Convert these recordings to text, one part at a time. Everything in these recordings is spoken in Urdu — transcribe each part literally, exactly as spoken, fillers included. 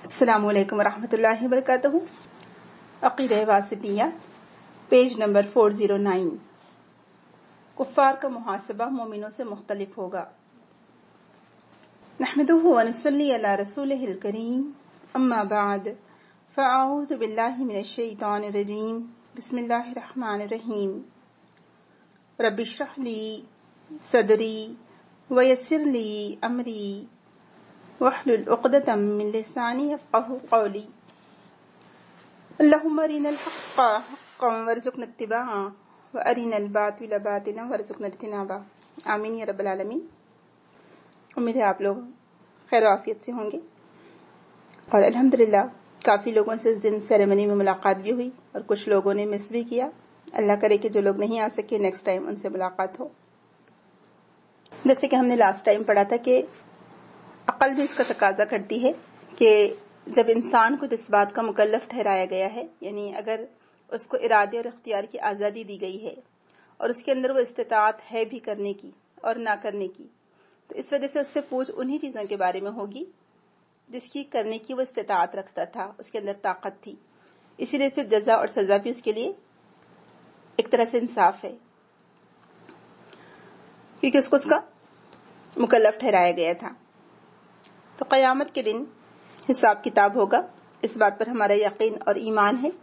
السلام علیکم ورحمۃ اللہ وبرکاتہ. عقیدہ واسطیہ پیج نمبر چار سو نو. کفار کا محاسبہ مومنوں سے مختلف ہوگا. نحمده ونصلی علی رسولہ الکریم. اما بعد فاعوذ باللہ من الشیطان الرجیم. بسم اللہ الرحمن الرحیم. رب اشرح لی صدری ویسر لی امری واحلل عقدۃ من لسانی یفقهوا قولی. اللهم ارنا الحق حقا وارزقنا اتباعه وارنا الباطل باطلا وارزقنا اجتنابه. آمین یا رب العالمین. امید ہے آپ لوگ خیر و عافیت سے ہوں گے اور الحمدللہ کافی لوگوں سے اس دن سیریمنی میں ملاقات بھی ہوئی اور کچھ لوگوں نے مس بھی کیا. اللہ کرے کہ جو لوگ نہیں آ سکے نیکسٹ ٹائم ان سے ملاقات ہو. جیسے کہ ہم نے لاسٹ ٹائم پڑھا تھا کہ عقل بھی اس کا تقاضا کرتی ہے کہ جب انسان کو جس بات کا مکلف ٹھہرایا گیا ہے، یعنی اگر اس کو ارادے اور اختیار کی آزادی دی گئی ہے اور اس کے اندر وہ استطاعت ہے بھی کرنے کی اور نہ کرنے کی، تو اس وجہ سے اس سے پوچھ انہی چیزوں کے بارے میں ہوگی جس کی کرنے کی وہ استطاعت رکھتا تھا، اس کے اندر طاقت تھی. اسی لیے پھر جزا اور سزا بھی اس کے لیے ایک طرح سے انصاف ہے، کیونکہ اس کو اس کا مکلف ٹھہرایا گیا تھا. تو قیامت کے دن حساب کتاب ہوگا، اس بات پر ہمارا یقین اور ایمان ہے،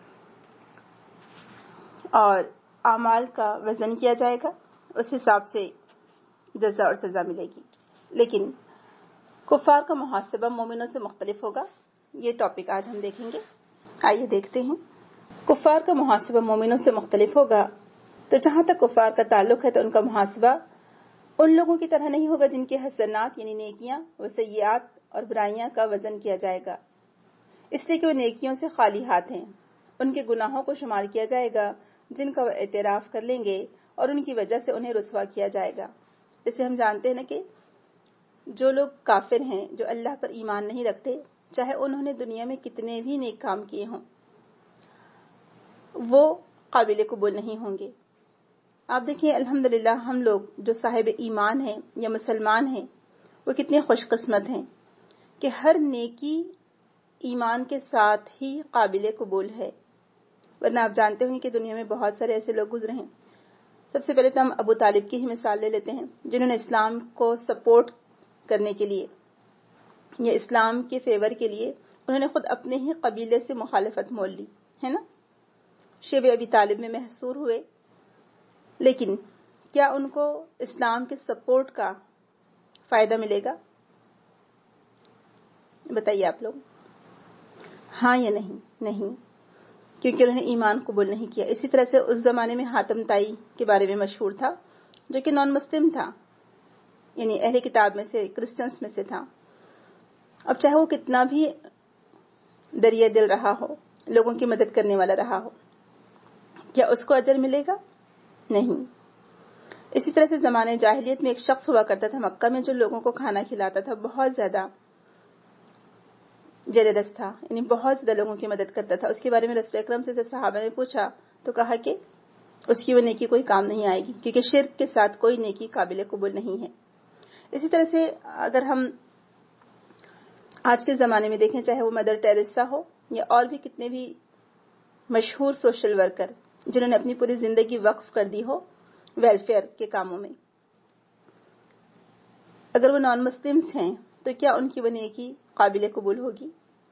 اور اعمال کا وزن کیا جائے گا، اس حساب سے جزا اور سزا ملے گی. لیکن کفار کا محاسبہ مومنوں سے مختلف ہوگا، یہ ٹاپک آج ہم دیکھیں گے. آئیے دیکھتے ہیں. کفار کا محاسبہ مومنوں سے مختلف ہوگا. تو جہاں تک کفار کا تعلق ہے تو ان کا محاسبہ ان لوگوں کی طرح نہیں ہوگا جن کے حسنات یعنی نیکیاں و سیئات اور برائیاں کا وزن کیا جائے گا، اس لیے کہ وہ نیکیوں سے خالی ہاتھ ہیں. ان کے گناہوں کو شمار کیا جائے گا جن کا وہ اعتراف کر لیں گے اور ان کی وجہ سے انہیں رسوا کیا جائے گا. اسے ہم جانتے ہیں نا کہ جو لوگ کافر ہیں، جو اللہ پر ایمان نہیں رکھتے، چاہے انہوں نے دنیا میں کتنے بھی نیک کام کیے ہوں، وہ قابل قبول نہیں ہوں گے. آپ دیکھیں الحمدللہ ہم لوگ جو صاحب ایمان ہیں یا مسلمان ہیں وہ کتنے خوش قسمت ہیں کہ ہر نیکی ایمان کے ساتھ ہی قابل قبول ہے. ورنہ آپ جانتے ہوں کہ دنیا میں بہت سارے ایسے لوگ گزرے ہیں. سب سے پہلے تو ہم ابو طالب کی ہی مثال لے لیتے ہیں، جنہوں نے اسلام کو سپورٹ کرنے کے لیے یا اسلام کے فیور کے لیے انہوں نے خود اپنے ہی قبیلے سے مخالفت مول لی ہے نا. شیب ابی طالب میں محصور ہوئے، لیکن کیا ان کو اسلام کے سپورٹ کا فائدہ ملے گا؟ بتائیے آپ لوگ، ہاں یا نہیں؟ نہیں، کیونکہ انہوں نے ایمان قبول نہیں کیا. اسی طرح سے اس زمانے میں حاتم طائی کے بارے میں مشہور تھا، جو کہ نان مسلم تھا، یعنی اہل کتاب میں سے، کرسچنس میں سے تھا. اب چاہے وہ کتنا بھی دریا دل رہا ہو، لوگوں کی مدد کرنے والا رہا ہو، کیا اس کو اجر ملے گا؟ نہیں. اسی طرح سے زمانے جاہلیت میں ایک شخص ہوا کرتا تھا مکہ میں جو لوگوں کو کھانا کھلاتا تھا، بہت زیادہ جنرس تھا، یعنی بہت زیادہ لوگوں کی مدد کرتا تھا. اس کے بارے میں رسول اکرم سے صحابہ نے پوچھا تو کہا کہ اس کی وہ نیکی کوئی کام نہیں آئے گی، کیونکہ شرک کے ساتھ کوئی نیکی قابل قبول نہیں ہے. اسی طرح سے اگر ہم آج کے زمانے میں دیکھیں، چاہے وہ مدر ٹیریسا ہو یا اور بھی کتنے بھی مشہور سوشل ورکر جنہوں نے اپنی پوری زندگی وقف کر دی ہو ویلفیئر کے کاموں میں، اگر وہ نان مسلمز ہیں تو کیا ان کی وہ نیکی قابل قبول ہوگی؟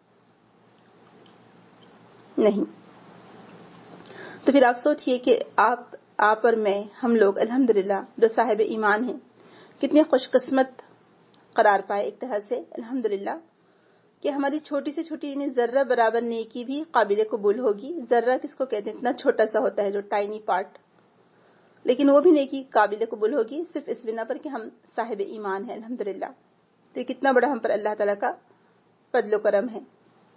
نہیں. تو پھر آپ سوچئے کہ آپ آپ اور میں، ہم لوگ الحمدللہ جو صاحب ایمان ہیں، کتنے خوش قسمت قرار پائے ایک طرح سے الحمدللہ کہ ہماری چھوٹی سے چھوٹی یعنی ذرہ برابر نیکی بھی قابل قبول ہوگی. ذرہ کس کو کہتے ہیں؟ اتنا چھوٹا سا ہوتا ہے جو ٹائنی پارٹ، لیکن وہ بھی نیکی قابل قبول ہوگی صرف اس بنا پر کہ ہم صاحب ایمان ہیں الحمدللہ. تو یہ کتنا بڑا ہم پر اللہ تعالیٰ کا فضل و کرم ہے.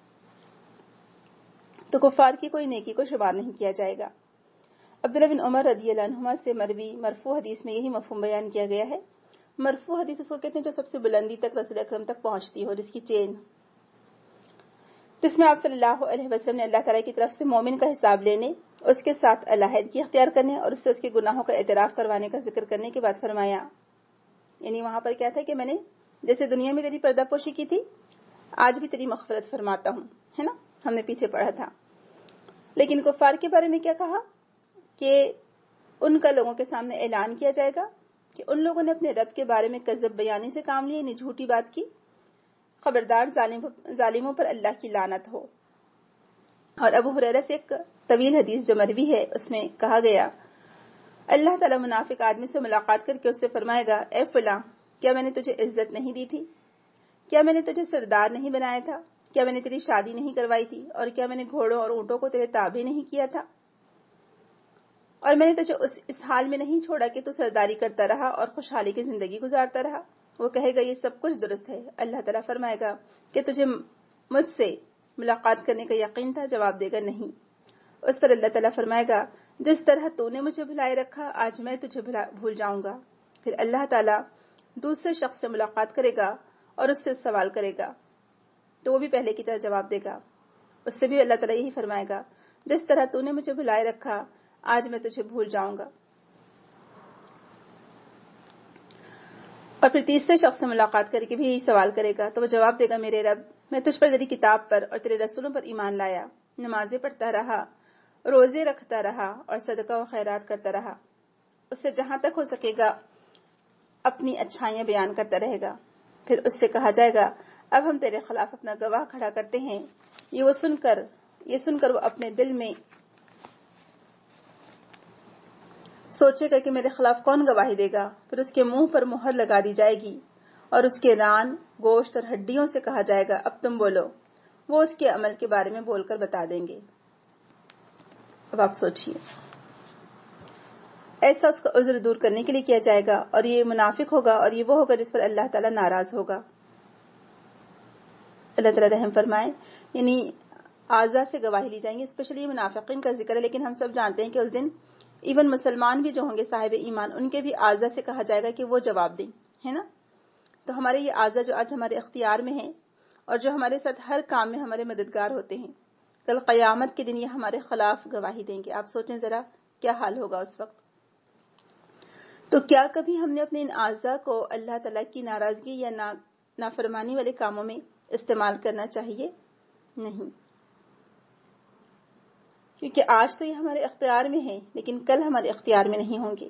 تو کفار کی کوئی نیکی کو شمار نہیں کیا جائے گا. عبداللہ بن عمر رضی اللہ عنہما سے مروی مرفوع حدیث میں یہی مفہوم بیان کیا گیا ہے. مرفوع حدیث اس کو کہتے ہیں جو سب سے بلندی تک رسول اکرم تک پہنچتی ہو، جس کی چین، جس میں آپ صلی اللہ علیہ وسلم نے اللہ تعالیٰ کی طرف سے مومن کا حساب لینے، اس کے ساتھ علیحدگی اختیار کرنے اور اس سے اس کے گناہوں کا اعتراف کروانے کا ذکر کرنے کے بعد فرمایا، یعنی وہاں پر کیا تھا کہ میں نے جیسے دنیا میں تیری پردہ پوشی کی تھی، آج بھی تیری مغفرت فرماتا ہوں، ہے نا، ہم نے پیچھے پڑھا تھا. لیکن کفار کے بارے میں کیا کہا کہ ان کا لوگوں کے سامنے اعلان کیا جائے گا کہ ان لوگوں نے اپنے رب کے بارے میں کذب بیانی سے کام لیا، یعنی جھوٹی بات کی. خبردار ظالموں پر اللہ کی لعنت ہو. اور ابو ہریرہ سے ایک طویل حدیث جو مروی ہے اس میں کہا گیا اللہ تعالیٰ منافق آدمی سے ملاقات کر کے اس سے فرمائے گا اے فلاں، کیا میں نے تجھے عزت نہیں دی تھی؟ کیا میں نے تجھے سردار نہیں بنایا تھا؟ کیا میں نے تیری شادی نہیں کروائی تھی؟ اور کیا میں نے گھوڑوں اور اونٹوں کو تیرے تابع نہیں کیا تھا؟ اور میں نے تجھے اس اس حال میں نہیں چھوڑا کہ تو سرداری کرتا رہا اور خوشحالی کی زندگی گزارتا رہا؟ وہ کہے گا یہ سب کچھ درست ہے. اللہ تعالیٰ فرمائے گا کہ تجھے مجھ سے ملاقات کرنے کا یقین تھا؟ جواب دے گا نہیں. اس پر اللہ تعالیٰ فرمائے گا جس طرح تو نے مجھے بھلائے رکھا آج میں تجھے بھول جاؤں گا. پھر اللہ تعالیٰ دوسرے شخص سے ملاقات کرے گا اور اس سے سوال کرے گا تو وہ بھی پہلے کی طرح جواب دے گا. اس سے بھی اللہ تعالیٰ یہی فرمائے گا جس طرح تو نے مجھے بھلائے رکھا آج میں تجھے بھول جاؤں گا. اور پھر تیسرے شخص سے ملاقات کر کے بھی یہی سوال کرے گا تو وہ جواب دے گا میرے رب میں تجھ پر تیری کتاب پر اور تیرے رسولوں پر ایمان لایا، نمازیں پڑھتا رہا، روزے رکھتا رہا اور صدقہ و خیرات کرتا رہا. اس سے جہاں تک ہو سکے گا اپنی اچھائیاں بیان کرتا رہے گا. پھر اس سے کہا جائے گا اب ہم تیرے خلاف اپنا گواہ کھڑا کرتے ہیں. یہ وہ سن کر یہ سن کر وہ اپنے دل میں سوچے گا کہ میرے خلاف کون گواہی دے گا. پھر اس کے منہ پر مہر لگا دی جائے گی اور اس کے ران، گوشت اور ہڈیوں سے کہا جائے گا اب تم بولو. وہ اس کے عمل کے بارے میں بول کر بتا دیں گے. اب آپ سوچئے، ایسا اس کا عذر دور کرنے کے لیے کیا جائے گا اور یہ منافق ہوگا اور یہ وہ ہوگا جس پر اللہ تعالیٰ ناراض ہوگا. اللہ تعالیٰ رحم فرمائے. یعنی اعضاء سے گواہی لی جائیں گی، اسپیشلی منافقین کا ذکر ہے، لیکن ہم سب جانتے ہیں کہ اس دن ایون مسلمان بھی جو ہوں گے صاحب ایمان ان کے بھی اعضاء سے کہا جائے گا کہ وہ جواب دیں، ہے نا. تو ہمارے یہ اعضاء جو آج ہمارے اختیار میں ہیں اور جو ہمارے ساتھ ہر کام میں ہمارے مددگار ہوتے ہیں، کل قیامت کے دن یہ ہمارے خلاف گواہی دیں گے. آپ سوچیں ذرا کیا حال ہوگا اس وقت. تو کیا کبھی ہم نے اپنے ان اعضاء کو اللہ تعالیٰ کی ناراضگی یا نافرمانی والے کاموں میں استعمال کرنا چاہیے؟ نہیں، کیونکہ آج تو یہ ہمارے اختیار میں ہیں لیکن کل ہمارے اختیار میں نہیں ہوں گے.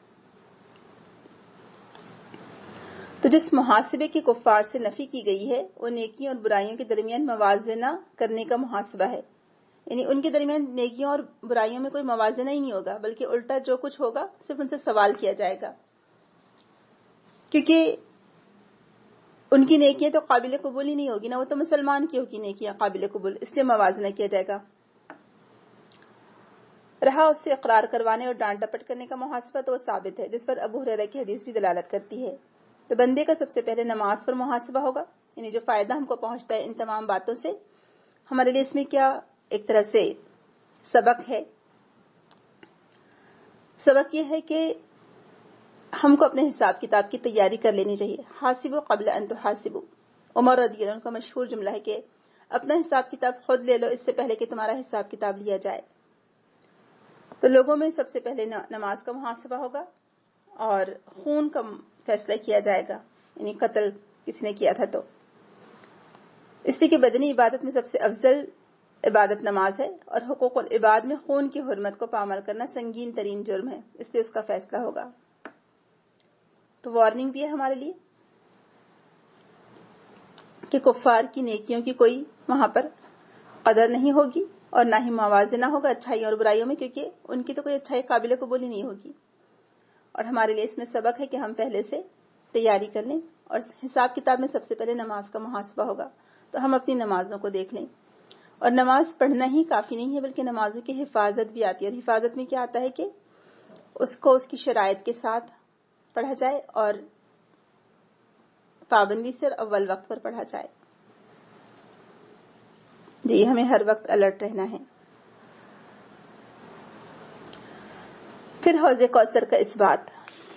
تو جس محاسبے کی کفار سے نفی کی گئی ہے وہ نیکیوں اور برائیوں کے درمیان موازنہ کرنے کا محاسبہ ہے. یعنی ان کے درمیان نیکیوں اور برائیوں میں کوئی موازنہ ہی نہیں ہوگا، بلکہ الٹا جو کچھ ہوگا صرف ان سے سوال کیا جائے گا، کیونکہ ان کی نیکیاں تو قابل قبول ہی نہیں ہوگی نا. وہ تو مسلمان کی ہوگی نیکیاں قابل قبول، اس لیے موازنہ کیا جائے گا. رہا اس سے اقرار کروانے اور ڈانٹ ڈپٹ کرنے کا محاسبہ تو وہ ثابت ہے، جس پر ابو ہریرہ کی حدیث بھی دلالت کرتی ہے. تو بندے کا سب سے پہلے نماز پر محاسبہ ہوگا، یعنی جو فائدہ ہم کو پہنچتا ہے ان تمام باتوں سے، ہمارے لیے اس میں کیا ایک طرح سے سبق ہے. سبق یہ ہے کہ ہم کو اپنے حساب کتاب کی تیاری کر لینی چاہیے. حاسبوا قبل ان تحاسبوا، عمر رضی اللہ عنہ کا مشہور جملہ ہے کہ اپنا حساب کتاب خود لے لو اس سے پہلے کہ تمہارا حساب کتاب لیا جائے. تو لوگوں میں سب سے پہلے نماز کا محاسبہ ہوگا اور خون کا فیصلہ کیا جائے گا، یعنی قتل کس نے کیا تھا. تو اس لیے کہ بدنی عبادت میں سب سے افضل عبادت نماز ہے اور حقوق العباد میں خون کی حرمت کو پامال کرنا سنگین ترین جرم ہے، اس لیے اس کا فیصلہ ہوگا. تو وارننگ بھی ہے ہمارے لیے کہ کفار کی نیکیوں کی کوئی وہاں پر قدر نہیں ہوگی اور نہ ہی موازنہ ہوگا اچھائیوں اور برائیوں میں، کیونکہ ان کی تو کوئی اچھائی قابل قبول ہی نہیں ہوگی. اور ہمارے لیے اس میں سبق ہے کہ ہم پہلے سے تیاری کر لیں. اور حساب کتاب میں سب سے پہلے نماز کا محاسبہ ہوگا، تو ہم اپنی نمازوں کو دیکھ لیں. اور نماز پڑھنا ہی کافی نہیں ہے بلکہ نمازوں کی حفاظت بھی آتی ہے. اور حفاظت میں کیا آتا ہے کہ اس کو اس کی شرائط کے ساتھ پڑھا جائے اور پابندی سے اول وقت پر پڑھا جائے. جی ہمیں ہر وقت الرٹ رہنا ہے. پھر حوض کوثر کا اس بات.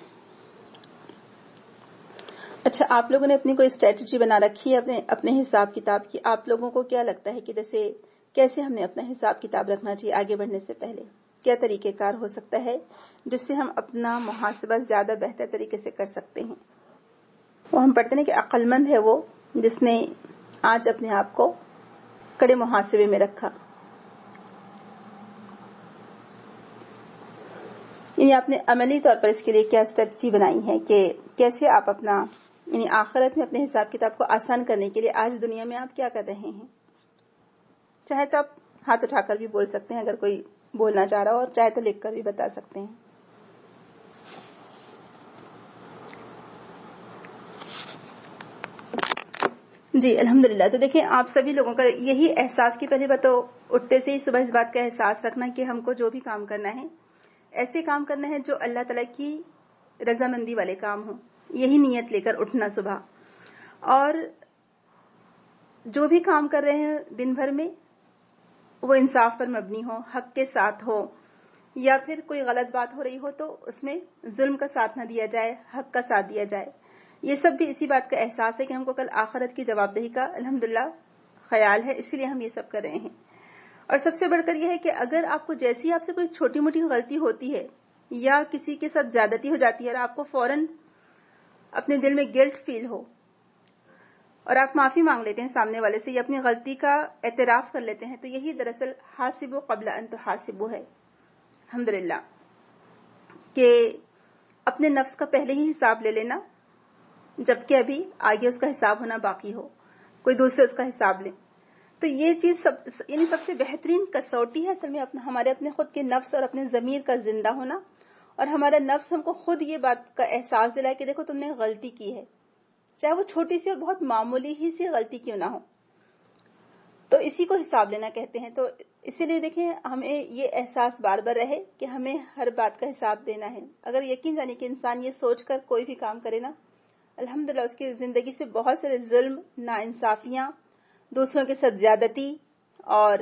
اچھا، آپ لوگوں نے اپنی کوئی اسٹریٹجی بنا رکھی ہے اپنے اپنے حساب کتاب کی؟ آپ لوگوں کو کیا لگتا ہے کہ جیسے کیسے ہم نے اپنا حساب کتاب رکھنا چاہیے آگے بڑھنے سے پہلے؟ کیا طریقہ کار ہو سکتا ہے جس سے ہم اپنا محاسبہ زیادہ بہتر طریقے سے کر سکتے ہیں؟ وہ ہم پڑھتے ہیں کہ عقل مند ہے وہ جس نے آج اپنے آپ کو کڑے محاسبے میں رکھا. یعنی آپ نے عملی طور پر اس کے لیے کیا اسٹریٹجی بنائی ہے کہ کیسے آپ اپنا یعنی آخرت میں اپنے حساب کتاب کو آسان کرنے کے لیے آج دنیا میں آپ کیا کر رہے ہیں. چاہے تو آپ ہاتھ اٹھا کر بھی بول سکتے ہیں اگر کوئی بولنا چاہ رہا ہو، اور چاہے تو لکھ کر بھی بتا سکتے ہیں. جی الحمدللہ. تو دیکھیں آپ سبھی لوگوں کا یہی احساس کی پہلی بات تو اٹھتے سے ہی صبح اس بات کا احساس رکھنا کہ ہم کو جو بھی کام کرنا ہے ایسے کام کرنا ہے جو اللہ تعالیٰ کی رضامندی والے کام ہوں. یہی نیت لے کر اٹھنا صبح، اور جو بھی کام کر رہے ہیں دن بھر میں وہ انصاف پر مبنی ہو، حق کے ساتھ ہو، یا پھر کوئی غلط بات ہو رہی ہو تو اس میں ظلم کا ساتھ نہ دیا جائے، حق کا ساتھ دیا جائے. یہ سب بھی اسی بات کا احساس ہے کہ ہم کو کل آخرت کی جواب دہی کا الحمدللہ خیال ہے، اسی لیے ہم یہ سب کر رہے ہیں. اور سب سے بڑھ کر یہ ہے کہ اگر آپ کو جیسی آپ سے کوئی چھوٹی موٹی غلطی ہوتی ہے یا کسی کے ساتھ زیادتی ہو جاتی ہے اور آپ کو فوراً اپنے دل میں گلٹ فیل ہو اور آپ معافی مانگ لیتے ہیں سامنے والے سے یا اپنی غلطی کا اعتراف کر لیتے ہیں، تو یہی دراصل حاسبو قبل ان تحاسبو ہے الحمدللہ، کہ اپنے نفس کا پہلے ہی حساب لے لینا جبکہ ابھی آگے اس کا حساب ہونا باقی ہو، کوئی دوسرے اس کا حساب لے. تو یہ چیز سب یعنی سب سے بہترین کسوٹی ہے اصل میں اپنا ہمارے اپنے خود کے نفس اور اپنے ضمیر کا زندہ ہونا، اور ہمارا نفس ہم کو خود یہ بات کا احساس دلائے کہ دیکھو تم نے غلطی کی ہے، چاہے وہ چھوٹی سی اور بہت معمولی ہی سی غلطی کیوں نہ ہو. تو اسی کو حساب لینا کہتے ہیں. تو اسی لیے دیکھیں ہمیں یہ احساس بار بار رہے کہ ہمیں ہر بات کا حساب دینا ہے. اگر یقین جانے کہ انسان یہ سوچ کر کوئی بھی کام کرے نا، الحمدللہ اس کی زندگی سے بہت سارے ظلم، ناانصافیاں، دوسروں کے ساتھ زیادتی اور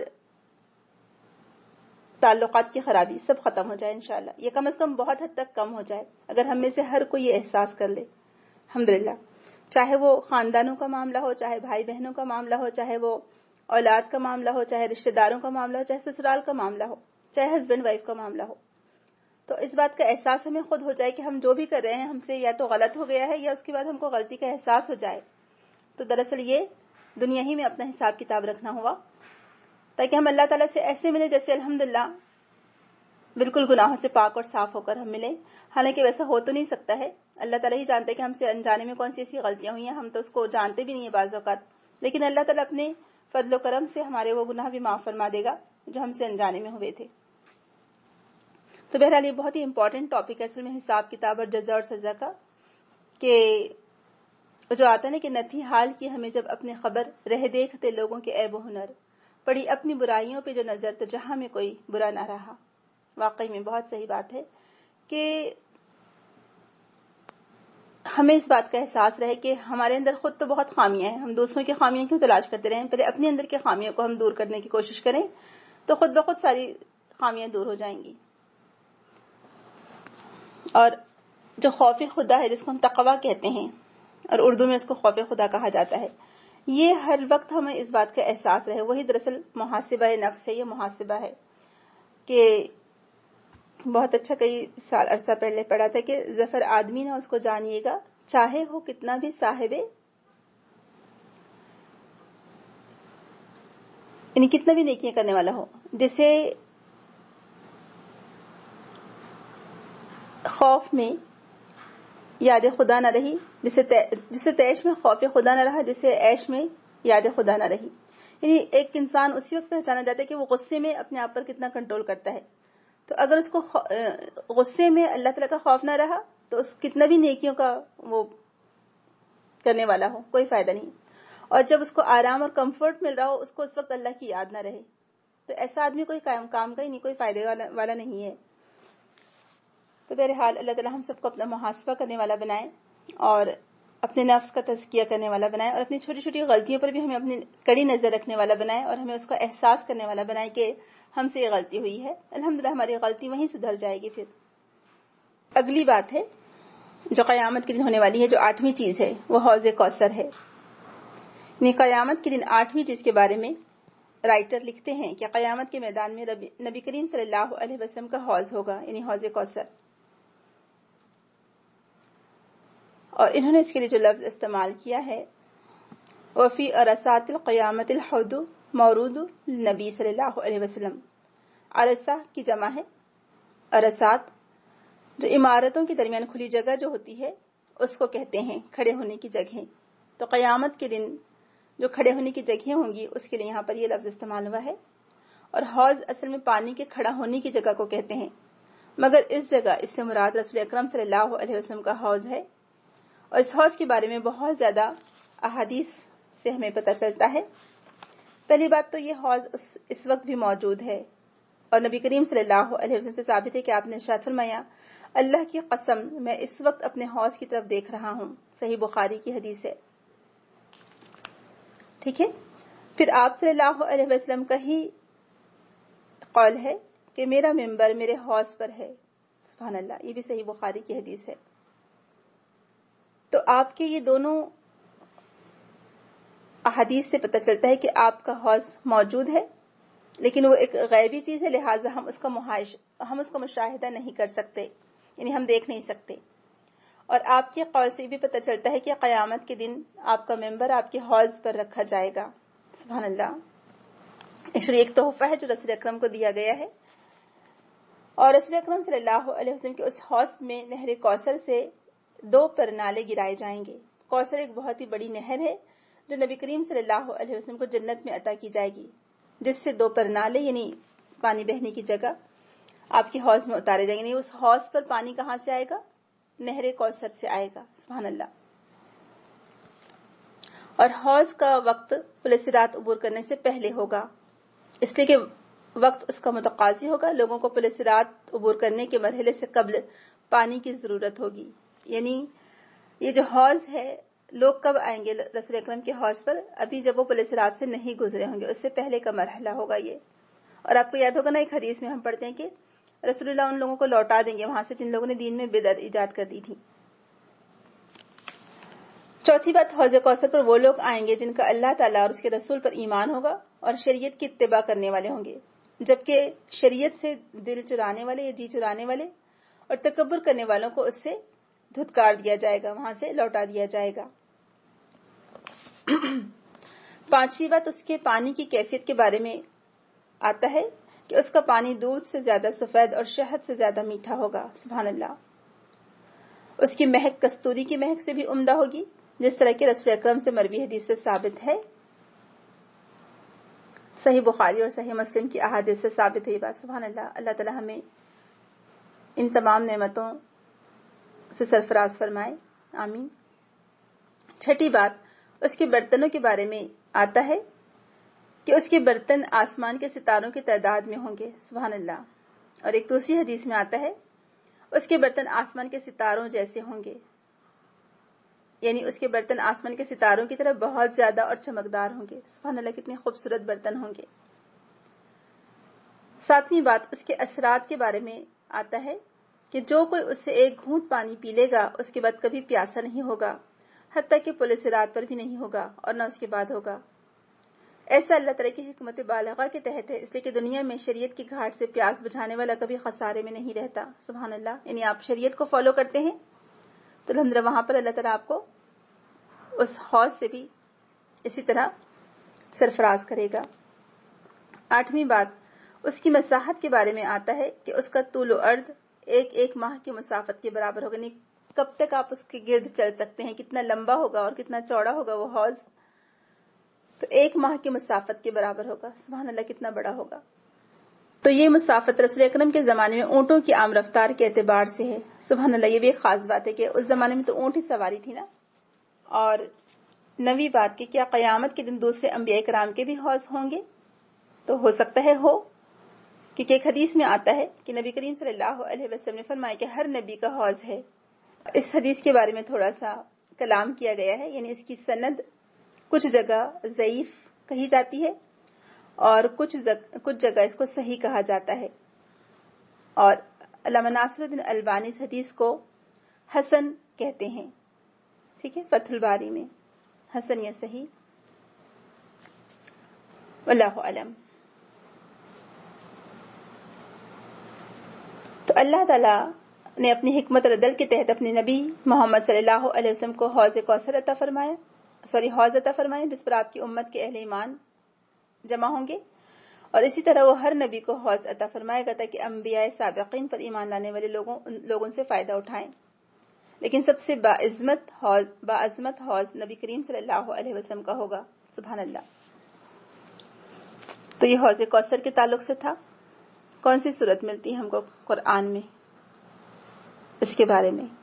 تعلقات کی خرابی سب ختم ہو جائے انشاءاللہ. یہ کم از کم بہت حد تک کم ہو جائے اگر ہم میں سے ہر کوئی یہ احساس کر لے الحمدللہ. چاہے وہ خاندانوں کا معاملہ ہو، چاہے بھائی بہنوں کا معاملہ ہو، چاہے وہ اولاد کا معاملہ ہو، چاہے رشتہ داروں کا معاملہ ہو، چاہے سسرال کا معاملہ ہو، چاہے ہسبینڈ وائف کا معاملہ ہو. تو اس بات کا احساس ہمیں خود ہو جائے کہ ہم جو بھی کر رہے ہیں ہم سے یا تو غلط ہو گیا ہے یا اس کے بعد ہم کو غلطی کا احساس ہو جائے. تو دراصل یہ دنیا ہی میں اپنا حساب کتاب رکھنا ہوا تاکہ ہم اللہ تعالیٰ سے ایسے ملے جیسے الحمدللہ بالکل گناہوں سے پاک اور صاف ہو کر ہم ملیں. حالانکہ ویسا ہو تو نہیں سکتا ہے، اللہ تعالیٰ ہی جانتے کہ ہم سے انجانے میں کون سی ایسی غلطیاں ہوئی ہیں، ہم تو اس کو جانتے بھی نہیں ہیں بعض اوقات، لیکن اللہ تعالیٰ اپنے فضل و کرم سے ہمارے وہ گناہ بھی معاف فرما دے گا جو ہم سے انجانے میں ہوئے تھے. تو بہرحال یہ بہت ہی امپورٹنٹ ٹاپک ہے اصل میں حساب کتاب اور جزا اور سزا کا، کہ جو آتا ہے نا کہ نتھی حال کی ہمیں جب اپنے خبر رہ دیکھتے لوگوں کے عیب و ہنر، پڑی اپنی برائیوں پہ جو نظر تو جہاں میں کوئی برا نہ رہا. واقعی میں بہت صحیح بات ہے کہ ہمیں اس بات کا احساس رہے کہ ہمارے اندر خود تو بہت خامیاں ہیں، ہم دوسروں کی خامیاں کیوں تلاش کرتے رہیں، پہلے اپنے اندر کی خامیوں کو ہم دور کرنے کی کوشش کریں تو خود بخود ساری خامیاں دور ہو جائیں گی. اور جو خوف خدا ہے جس کو ہم تقویٰ کہتے ہیں اور اردو میں اس کو خوف خدا کہا جاتا ہے، یہ ہر وقت ہمیں اس بات کا احساس رہے. وہی دراصل محاسبہ نفس ہے، یہ محاسبہ ہے کہ بہت اچھا کئی سال عرصہ پہلے پڑھا تھا کہ ظفر آدمی نہ اس کو جانیے گا چاہے ہو کتنا بھی صاحب یعنی کتنا بھی نیکیاں کرنے والا ہو، جسے خوف میں یاد خدا نہ رہی، جسے جسے تیش میں خوف خدا نہ رہا، جسے عیش میں یاد خدا نہ رہی. یعنی ایک انسان اسی وقت پہچانا جاتا ہے کہ وہ غصے میں اپنے آپ پر کتنا کنٹرول کرتا ہے. تو اگر اس کو غصے میں اللہ تعالیٰ کا خوف نہ رہا تو اس کتنا بھی نیکیوں کا وہ کرنے والا ہو کوئی فائدہ نہیں. اور جب اس کو آرام اور کمفرٹ مل رہا ہو اس کو اس وقت اللہ کی یاد نہ رہے تو ایسا آدمی کوئی کام کام کا ہی نہیں، کوئی فائدے والا نہیں ہے. تو بہرحال اللہ تعالیٰ ہم سب کو اپنا محاسبہ کرنے والا بنائے اور اپنے نفس کا تزکیہ کرنے والا بنائے، اور اپنی چھوٹی چھوٹی غلطیوں پر بھی ہمیں اپنی کڑی نظر رکھنے والا بنائے اور ہمیں اس کا احساس کرنے والا بنائے کہ ہم سے یہ غلطی ہوئی ہے. الحمدللہ ہماری غلطی وہیں سدھر جائے گی. پھر اگلی بات ہے جو قیامت کے دن ہونے والی ہے، جو آٹھویں چیز ہے وہ حوض کوثر ہے. یعنی قیامت کے دن آٹھویں چیز کے بارے میں رائٹر لکھتے ہیں کہ قیامت کے میدان میں نبی کریم صلی اللہ علیہ وسلم کا حوض ہوگا، یعنی حوض کوثر. اور انہوں نے اس کے لیے جو لفظ استعمال کیا ہے وفی ارسات القیامت الحوض مورود نبی صلی اللہ علیہ وسلم. عرصہ کی جمع ہے ارسات، جو عمارتوں کے درمیان کھلی جگہ جو ہوتی ہے اس کو کہتے ہیں کھڑے ہونے کی جگہیں. تو قیامت کے دن جو کھڑے ہونے کی جگہیں ہوں گی اس کے لیے یہاں پر یہ لفظ استعمال ہوا ہے. اور حوض اصل میں پانی کے کھڑا ہونے کی جگہ کو کہتے ہیں، مگر اس جگہ اس سے مراد رسول اکرم صلی اللہ علیہ وسلم کا حوض ہے. اور اس حوض کے بارے میں بہت زیادہ احادیث سے ہمیں پتہ چلتا ہے. پہلی بات تو یہ حوض اس, اس وقت بھی موجود ہے، اور نبی کریم صلی اللہ علیہ وسلم سے ثابت ہے کہ آپ نے ارشاد فرمایا اللہ کی قسم میں اس وقت اپنے حوض کی طرف دیکھ رہا ہوں. صحیح بخاری کی حدیث ہے. ٹھیک ہے. پھر آپ صلی اللہ علیہ وسلم کا ہی قول ہے کہ میرا منبر میرے حوض پر ہے. سبحان اللہ، یہ بھی صحیح بخاری کی حدیث ہے. تو آپ کے یہ دونوں احادیث سے پتہ چلتا ہے کہ آپ کا حوض موجود ہے، لیکن وہ ایک غیبی چیز ہے، لہٰذا ہم اس کا محاش ہم اس کا مشاہدہ نہیں کر سکتے، یعنی ہم دیکھ نہیں سکتے. اور آپ کے قول سے بھی پتہ چلتا ہے کہ قیامت کے دن آپ کا منبر آپ کے حوض پر رکھا جائے گا. سبحان اللہ. ایک تحفہ ہے جو رسول اکرم کو دیا گیا ہے. اور رسول اکرم صلی اللہ علیہ وسلم کے اس حوض میں نہر کوثر سے دو پرنالے گرائے جائیں گے. کوثر ایک بہت ہی بڑی نہر ہے جو نبی کریم صلی اللہ علیہ وسلم کو جنت میں عطا کی جائے گی، جس سے دو پرنالے یعنی پانی بہنے کی جگہ آپ کے حوض میں اتارے جائیں گے. یعنی اس حوض پر پانی کہاں سے آئے گا؟ نہر کوثر سے آئے گا. سبحان اللہ. اور حوض کا وقت پل صراط عبور کرنے سے پہلے ہوگا، اس لیے کہ وقت اس کا متقاضی ہوگا. لوگوں کو پل صراط عبور کرنے کے مرحلے سے قبل پانی کی ضرورت ہوگی. یعنی یہ جو حوض ہے، لوگ کب آئیں گے رسول اکرم کے حوض پر؟ ابھی جب وہ پل صراط سے نہیں گزرے ہوں گے، اس سے پہلے کا مرحلہ ہوگا یہ. اور آپ کو یاد ہوگا نا، ایک حدیث میں ہم پڑھتے ہیں کہ رسول اللہ ان لوگوں کو لوٹا دیں گے وہاں سے جن لوگوں نے دین میں بدعت ایجاد کر دی تھی. چوتھی بات، حوض کوثر پر وہ لوگ آئیں گے جن کا اللہ تعالیٰ اور اس کے رسول پر ایمان ہوگا اور شریعت کی اتباع کرنے والے ہوں گے، جبکہ شریعت سے دل چرانے والے یا جی چرانے والے اور تکبر کرنے والوں کو اس سے دھتکار دیا جائے گا، وہاں سے لوٹا دیا جائے گا. پانچویں بات، اس کے پانی کی کیفیت کے بارے میں آتا ہے کہ اس کا پانی دودھ سے زیادہ سفید اور شہد سے زیادہ میٹھا ہوگا. سبحان اللہ. اس کی مہک کستوری کی مہک سے بھی عمدہ ہوگی، جس طرح کہ رسول اکرم سے مروی حدیث سے ثابت ہے. صحیح بخاری اور صحیح مسلم کی احادیث سے ثابت ہے یہ بات. سبحان اللہ. اللہ تعالی ہمیں ان تمام نعمتوں سے سرفراز فرمائے. آمین. چھٹی بات، اس کے برتنوں کے بارے میں آتا ہے کہ اس کے برتن آسمان کے ستاروں کی تعداد میں ہوں گے. سبحان اللہ. اور ایک دوسری حدیث میں آتا ہے اس کے برتن آسمان کے ستاروں جیسے ہوں گے، یعنی اس کے برتن آسمان کے ستاروں کی طرح بہت زیادہ اور چمکدار ہوں گے. سبحان اللہ، کتنے خوبصورت برتن ہوں گے. ساتویں بات، اس کے اثرات کے بارے میں آتا ہے کہ جو کوئی اس سے ایک گھونٹ پانی پی لے گا اس کے بعد کبھی پیاسا نہیں ہوگا، حتیٰ کہ پل صراط پر بھی نہیں ہوگا اور نہ اس کے بعد ہوگا. ایسا اللہ تعالیٰ کی حکمت بالغہ کے تحت ہے، اس لیے کہ دنیا میں شریعت کی گھاٹ سے پیاس بجھانے والا کبھی خسارے میں نہیں رہتا. سبحان اللہ. یعنی آپ شریعت کو فالو کرتے ہیں تو الحمدللہ وہاں پر اللہ تعالیٰ آپ کو اس حوض سے بھی اسی طرح سرفراز کرے گا. آٹھویں بات، اس کی مساحت کے بارے میں آتا ہے کہ اس کا طول و عرض ایک ایک ماہ کی مسافت کے برابر ہوگا. یعنی کب تک آپ اس کے گرد چل سکتے ہیں، کتنا لمبا ہوگا اور کتنا چوڑا ہوگا وہ حوض، تو ایک ماہ کی مسافت کے برابر ہوگا. سبحان اللہ، کتنا بڑا ہوگا. تو یہ مسافت رسول اکرم کے زمانے میں اونٹوں کی عام رفتار کے اعتبار سے ہے. سبحان اللہ. یہ بھی ایک خاص بات ہے کہ اس زمانے میں تو اونٹ ہی سواری تھی نا. اور نویں بات کہ کیا قیامت کے دن دوسرے انبیاء کرام کے بھی حوض ہوں گے؟ تو ہو سکتا ہے ہو، کیونکہ ایک حدیث میں آتا ہے کہ نبی کریم صلی اللہ علیہ وسلم نے فرمایا کہ ہر نبی کا حوض ہے. اس حدیث کے بارے میں تھوڑا سا کلام کیا گیا ہے، یعنی اس کی سند کچھ جگہ ضعیف کہی جاتی ہے اور کچھ کچھ جگہ اس کو صحیح کہا جاتا ہے. اور علامہ ناصر الدین البانی اس حدیث کو حسن کہتے ہیں. ٹھیک ہے، فتح الباری میں حسن یا صحیح، واللہ اعلم. تو اللہ تعالیٰ نے اپنی حکمت اور عدل کے تحت اپنے نبی محمد صلی اللہ علیہ وسلم کو حوض کوثر عطا فرمایا، سوری حوض عطا فرمائیں جس پر آپ کی امت کے اہل ایمان جمع ہوں گے، اور اسی طرح وہ ہر نبی کو حوض عطا فرمائے گا تاکہ انبیاء سابقین پر ایمان لانے والے لوگوں لوگوں سے فائدہ اٹھائیں۔ لیکن سب سے باعظمت حوض باعظمت حوض نبی کریم صلی اللہ علیہ وسلم کا ہوگا، سبحان اللہ۔ تو یہ حوض کوثر کے تعلق سے تھا۔ کون سی صورت ملتی ہے ہم کو قرآن میں اس کے بارے میں؟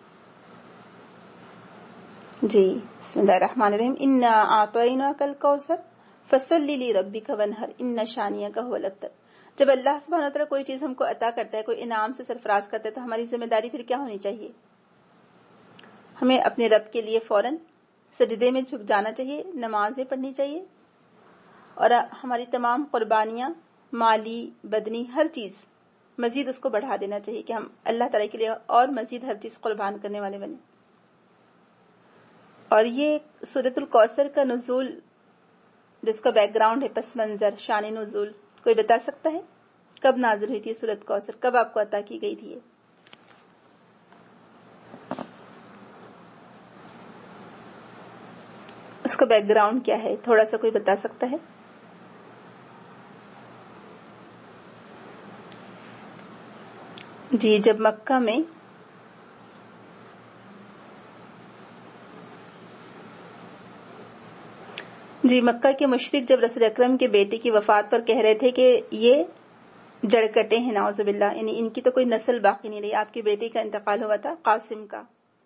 جی بسم اللہ الرحمن الرحیم، انا اعطیناک الکوثر فصلی لربک وانحر ان شانئک هو الابتر۔ جب اللہ سبحانہ وتعالی کوئی چیز ہم کو عطا کرتا ہے، کوئی انعام سے سرفراز کرتا ہے، تو ہماری ذمہ داری پھر کیا ہونی چاہیے؟ ہمیں اپنے رب کے لیے فوراً سجدے میں جھک جانا چاہیے، نمازیں پڑھنی چاہیے، اور ہماری تمام قربانیاں، مالی بدنی ہر چیز مزید اس کو بڑھا دینا چاہیے کہ ہم اللہ تعالیٰ کے لیے اور مزید ہر چیز قربان کرنے والے بنیں۔ اور یہ سورۃ الکوثر کا نزول، جس کا بیک گراؤنڈ ہے، پس منظر، شان نزول، کوئی بتا سکتا ہے کب نازل ہوئی تھی سورۃ کوثر؟ کب آپ کو عطا کی گئی تھی؟ اس کا بیک گراؤنڈ کیا ہے، تھوڑا سا کوئی بتا سکتا ہے؟ جی جب مکہ میں جی مکہ کے مشرک جب رسول اکرم کے بیٹے کی وفات پر کہہ رہے تھے کہ یہ جڑ کٹے ہیں، نعوذ باللہ، یعنی ان کی تو کوئی نسل باقی نہیں رہی۔ آپ کے بیٹے کا انتقال ہوا تھا، قاسم کا،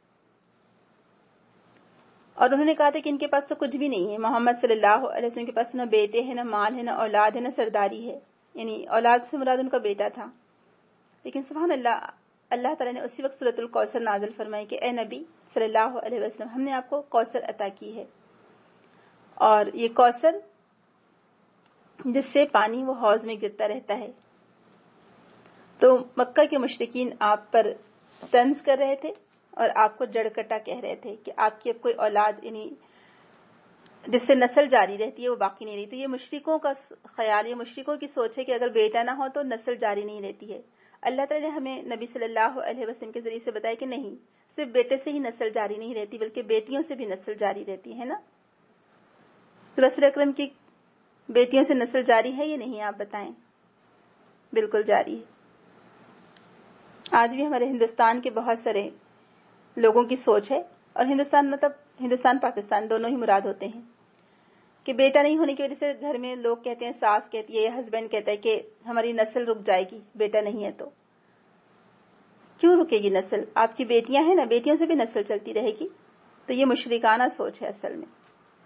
اور انہوں نے کہا تھا کہ ان کے پاس تو کچھ بھی نہیں ہے، محمد صلی اللہ علیہ وسلم کے پاس نہ بیٹے ہیں، نہ مال ہے، نہ اولاد ہے، نہ سرداری ہے، یعنی اولاد سے مراد ان کا بیٹا تھا۔ لیکن سبحان اللہ، اللہ تعالیٰ نے اسی وقت سورۃ الکوثر نازل فرمائی کہ اے نبی صلی اللہ علیہ وسلم، ہم نے آپ کو کوثر عطا کی ہے، اور یہ کوثر جس سے پانی وہ حوض میں گرتا رہتا ہے۔ تو مکہ کے مشرکین آپ پر طنز کر رہے تھے اور آپ کو جڑ کٹا کہہ رہے تھے کہ آپ کی اب کوئی اولاد، یعنی جس سے نسل جاری رہتی ہے، وہ باقی نہیں رہی۔ تو یہ مشرکوں کا خیال، یہ مشرکوں کی سوچ ہے کہ اگر بیٹا نہ ہو تو نسل جاری نہیں رہتی ہے۔ اللہ تعالیٰ نے ہمیں نبی صلی اللہ علیہ وسلم کے ذریعے سے بتایا کہ نہیں، صرف بیٹے سے ہی نسل جاری نہیں رہتی بلکہ بیٹیوں سے بھی نسل جاری رہتی ہے نا۔ رسول اکرم کی بیٹیوں سے نسل جاری ہے یا نہیں، آپ بتائیں؟ بالکل جاری ہے۔ آج بھی ہمارے ہندوستان کے بہت سارے لوگوں کی سوچ ہے، اور ہندوستان مطلب ہندوستان پاکستان دونوں ہی مراد ہوتے ہیں، کہ بیٹا نہیں ہونے کی وجہ سے گھر میں لوگ کہتے ہیں، ساس کہتی ہے یا ہسبینڈ کہتا ہے کہ ہماری نسل رک جائے گی، بیٹا نہیں ہے تو۔ کیوں رکے گی نسل؟ آپ کی بیٹیاں ہیں نا، بیٹیوں سے بھی نسل چلتی رہے گی۔ تو یہ مشرکانہ سوچ ہے اصل میں۔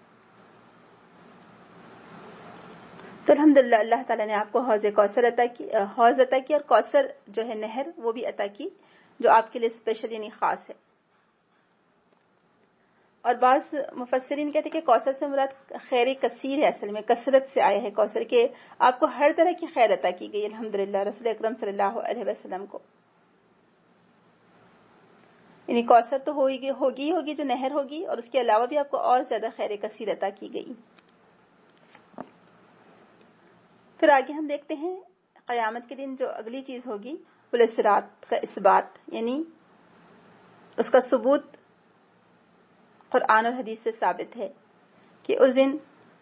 تو الحمدللہ اللہ تعالیٰ نے آپ کو حوض کوثر عطا کی، حوض عطا کی، اور کوثر جو ہے نہر وہ بھی عطا کی، جو آپ کے لیے اسپیشل یعنی خاص ہے۔ اور بعض مفسرین کہتے ہیں کہ کوثر سے مراد خیر کثیر ہے، اصل میں کثرت سے آیا ہے کوثر، کہ آپ کو ہر طرح کی خیر عطا کی گئی الحمدللہ رسول اکرم صلی اللہ علیہ وسلم کو۔ یعنی کوثر تو ہوگی ہوگی ہوگی جو نہر ہوگی، اور اس کے علاوہ بھی آپ کو اور زیادہ خیر کثیر عطا کی گئی۔ پھر آگے ہم دیکھتے ہیں قیامت کے دن جو اگلی چیز ہوگی، پل صراط کا اثبات، یعنی اس کا ثبوت قرآن اور حدیث سے ثابت ہے کہ اس دن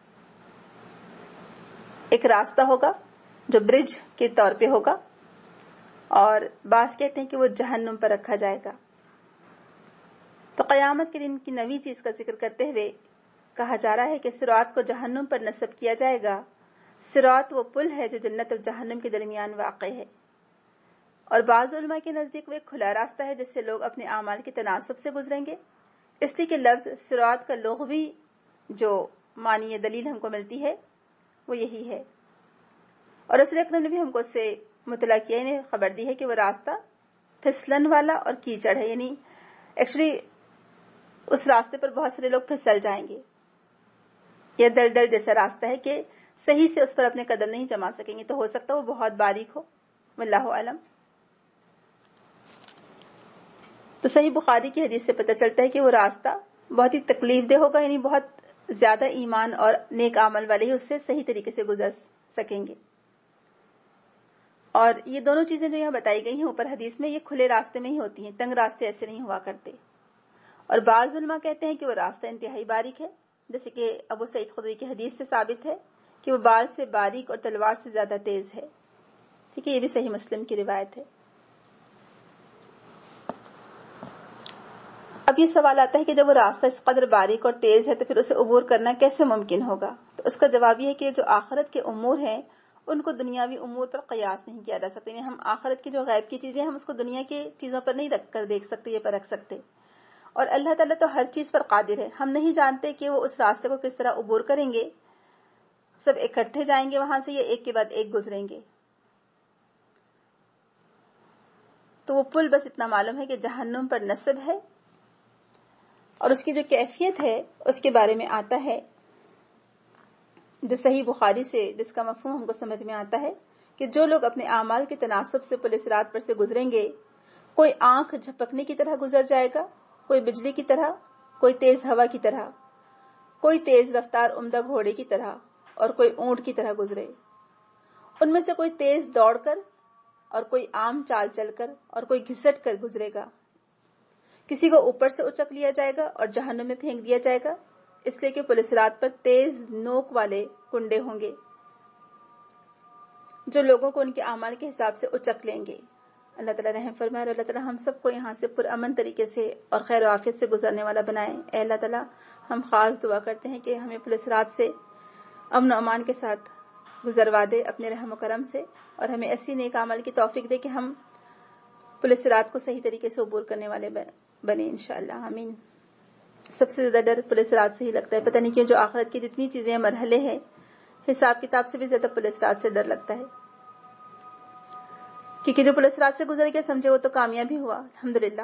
ایک راستہ ہوگا جو برج کے طور پہ ہوگا، اور بعض کہتے ہیں کہ وہ جہنم پر رکھا جائے گا۔ تو قیامت کے دن کی نویں چیز کا ذکر کرتے ہوئے کہا جا رہا ہے کہ صراط کو جہنم پر نصب کیا جائے گا۔ صراط وہ پل ہے جو جنت اور جہنم کے درمیان واقع ہے، اور بعض علماء کے نزدیک وہ ایک کھلا راستہ ہے جس سے لوگ اپنے اعمال کے تناسب سے گزریں گے، اس لیے کہ لفظ صراط کا لغوی جو معنی دلیل ہم کو ملتی ہے وہ یہی ہے۔ اور رسول اکرم نے بھی ہم کو اس سے مطلع کیا، انہیں خبر دی ہے کہ وہ راستہ پھسلن والا اور کیچڑ ہے، یعنی ایکچولی اس راستے پر بہت سارے لوگ پھسل جائیں گے، یہ دل دل جیسا راستہ ہے کہ صحیح سے اس پر اپنے قدم نہیں جما سکیں گے، تو ہو سکتا ہے وہ بہت باریک ہو، واللہ اعلم۔ تو صحیح بخاری کی حدیث سے پتہ چلتا ہے کہ وہ راستہ بہت ہی تکلیف دہ ہوگا، یعنی بہت زیادہ ایمان اور نیک عمل والے ہی اس سے صحیح طریقے سے گزر سکیں گے۔ اور یہ دونوں چیزیں جو یہاں بتائی گئی ہیں اوپر حدیث میں، یہ کھلے راستے میں ہی ہوتی ہیں، تنگ راستے ایسے نہیں ہوا کرتے۔ اور بعض علماء کہتے ہیں کہ وہ راستہ انتہائی باریک ہے، جیسے کہ ابو سعید خدری کی حدیث سے ثابت ہے کہ وہ بال سے باریک اور تلوار سے زیادہ تیز ہے. ٹھیک ہے، یہ بھی صحیح مسلم کی روایت ہے. اب یہ سوال آتا ہے کہ جب وہ راستہ اس قدر باریک اور تیز ہے تو پھر اسے عبور کرنا کیسے ممکن ہوگا؟ تو اس کا جواب یہ ہے کہ جو آخرت کے امور ہیں ان کو دنیاوی امور پر قیاس نہیں کیا جا سکتا. یعنی ہم آخرت کی جو غیب کی چیزیں ہیں ہم اس کو دنیا کی چیزوں پر نہیں رکھ کر دیکھ سکتے یا پرکھ سکتے. اور اللہ تعالیٰ تو ہر چیز پر قادر ہے. ہم نہیں جانتے کہ وہ اس راستے کو کس طرح عبور کریں گے. سب اکٹھے جائیں گے وہاں سے یا ایک کے بعد ایک گزریں گے. تو وہ پل بس اتنا معلوم ہے کہ جہنم پر نصب ہے، اور اس کی جو کیفیت ہے اس کے بارے میں آتا ہے جو صحیح بخاری سے، جس کا مفہوم ہم کو سمجھ میں آتا ہے کہ جو لوگ اپنے اعمال کے تناسب سے پل صراط پر سے گزریں گے، کوئی آنکھ جھپکنے کی طرح گزر جائے گا، کوئی بجلی کی طرح، کوئی تیز ہوا کی طرح، کوئی تیز رفتار عمدہ گھوڑے کی طرح، اور کوئی اونٹ کی طرح گزرے. ان میں سے کوئی تیز دوڑ کر اور کوئی عام چال چل کر اور کوئی گھسٹ کر گزرے گا. کسی کو اوپر سے اچک لیا جائے گا اور جہنم میں پھینک دیا جائے گا، اس لیے کہ پل صراط پر تیز نوک والے کنڈے ہوں گے جو لوگوں کو ان کے اعمال کے حساب سے اچک لیں گے. اللہ تعالیٰ رحم فرمائے اور اللہ تعالیٰ ہم سب کو یہاں سے پرامن طریقے سے اور خیر و عافیت سے گزرنے والا بنائے. اے اللہ تعالیٰ، ہم خاص دعا کرتے ہیں کہ ہمیں پل صراط سے امن و امان کے ساتھ گزروا دے اپنے رحم و کرم سے، اور ہمیں ایسی نیک عمل کی توفیق دے کہ ہم پل صراط کو صحیح طریقے سے عبور کرنے والے بنے انشاءاللہ. آمین. سب سے زیادہ ڈر پل صراط سے ہی لگتا ہے. پتہ نہیں کیوں جو آخرت کی جتنی چیزیں مرحلے ہیں حساب کتاب سے بھی زیادہ پل صراط سے ڈر لگتا ہے، کیونکہ جو پل صراط سے گزر گیا سمجھے وہ تو کامیابی ہوا الحمدللہ.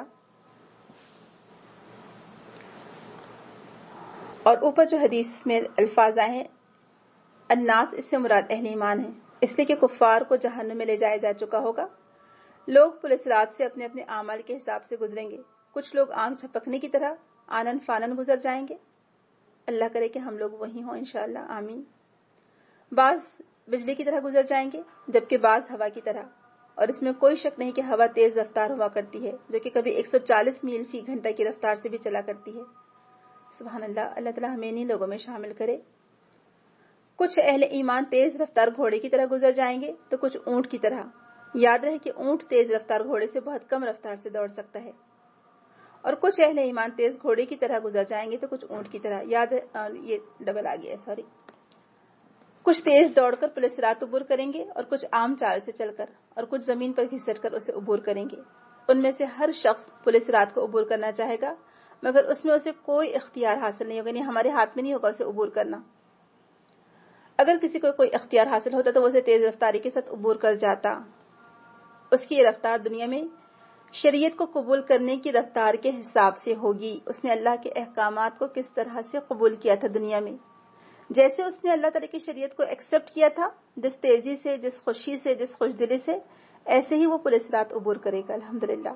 اور اوپر جو حدیث میں الفاظ آئے ہیں الناس، اس سے مراد اہل ایمان ہے، اس لیے کہ کفار کو جہنم میں لے جایا جا چکا ہوگا. لوگ پل صراط سے اپنے اپنے اعمال کے حساب سے گزریں گے. کچھ لوگ آنکھ جھپکنے کی طرح آنن فانن گزر جائیں گے. اللہ کرے کہ ہم لوگ وہی ہوں انشاءاللہ. آمین. بعض بجلی کی طرح گزر جائیں گے، جبکہ بعض ہوا کی طرح. اور اس میں کوئی شک نہیں کہ ہوا تیز رفتار ہوا کرتی ہے، جو کہ کبھی ایک سو چالیس میل فی گھنٹہ کی رفتار سے بھی چلا کرتی ہے. سبحان اللہ. اللہ تعالیٰ ہمیں انہی لوگوں میں شامل کرے. کچھ اہل ایمان تیز رفتار گھوڑے کی طرح گزر جائیں گے تو کچھ اونٹ کی طرح. یاد رہے کہ اونٹ تیز رفتار گھوڑے سے بہت کم رفتار سے دوڑ سکتا ہے. اور کچھ اہل ایمان تیز گھوڑے کی طرح گزر جائیں گے تو کچھ اونٹ کی طرح. یاد یہ ڈبل آ گیا، سوری. کچھ تیز دوڑ کر پل صراط عبور کریں گے اور کچھ عام چال سے چل کر، اور کچھ زمین پر گھسٹ کر اسے عبور کریں گے. ان میں سے ہر شخص پل صراط کو عبور کرنا چاہے گا، مگر اس میں اسے کوئی اختیار حاصل نہیں ہوگا. یعنی ہمارے ہاتھ میں نہیں ہوگا اسے عبور کرنا. اگر کسی کو کوئی اختیار حاصل ہوتا تو وہ اسے تیز رفتاری کے ساتھ عبور کر جاتا. اس کی یہ رفتار دنیا میں شریعت کو قبول کرنے کی رفتار کے حساب سے ہوگی. اس نے اللہ کے احکامات کو کس طرح سے قبول کیا تھا دنیا میں، جیسے اس نے اللہ تعالی کی شریعت کو ایکسپٹ کیا تھا، جس تیزی سے، جس خوشی سے، جس خوش دلی سے، ایسے ہی وہ پل صراط عبور کرے گا الحمدللہ.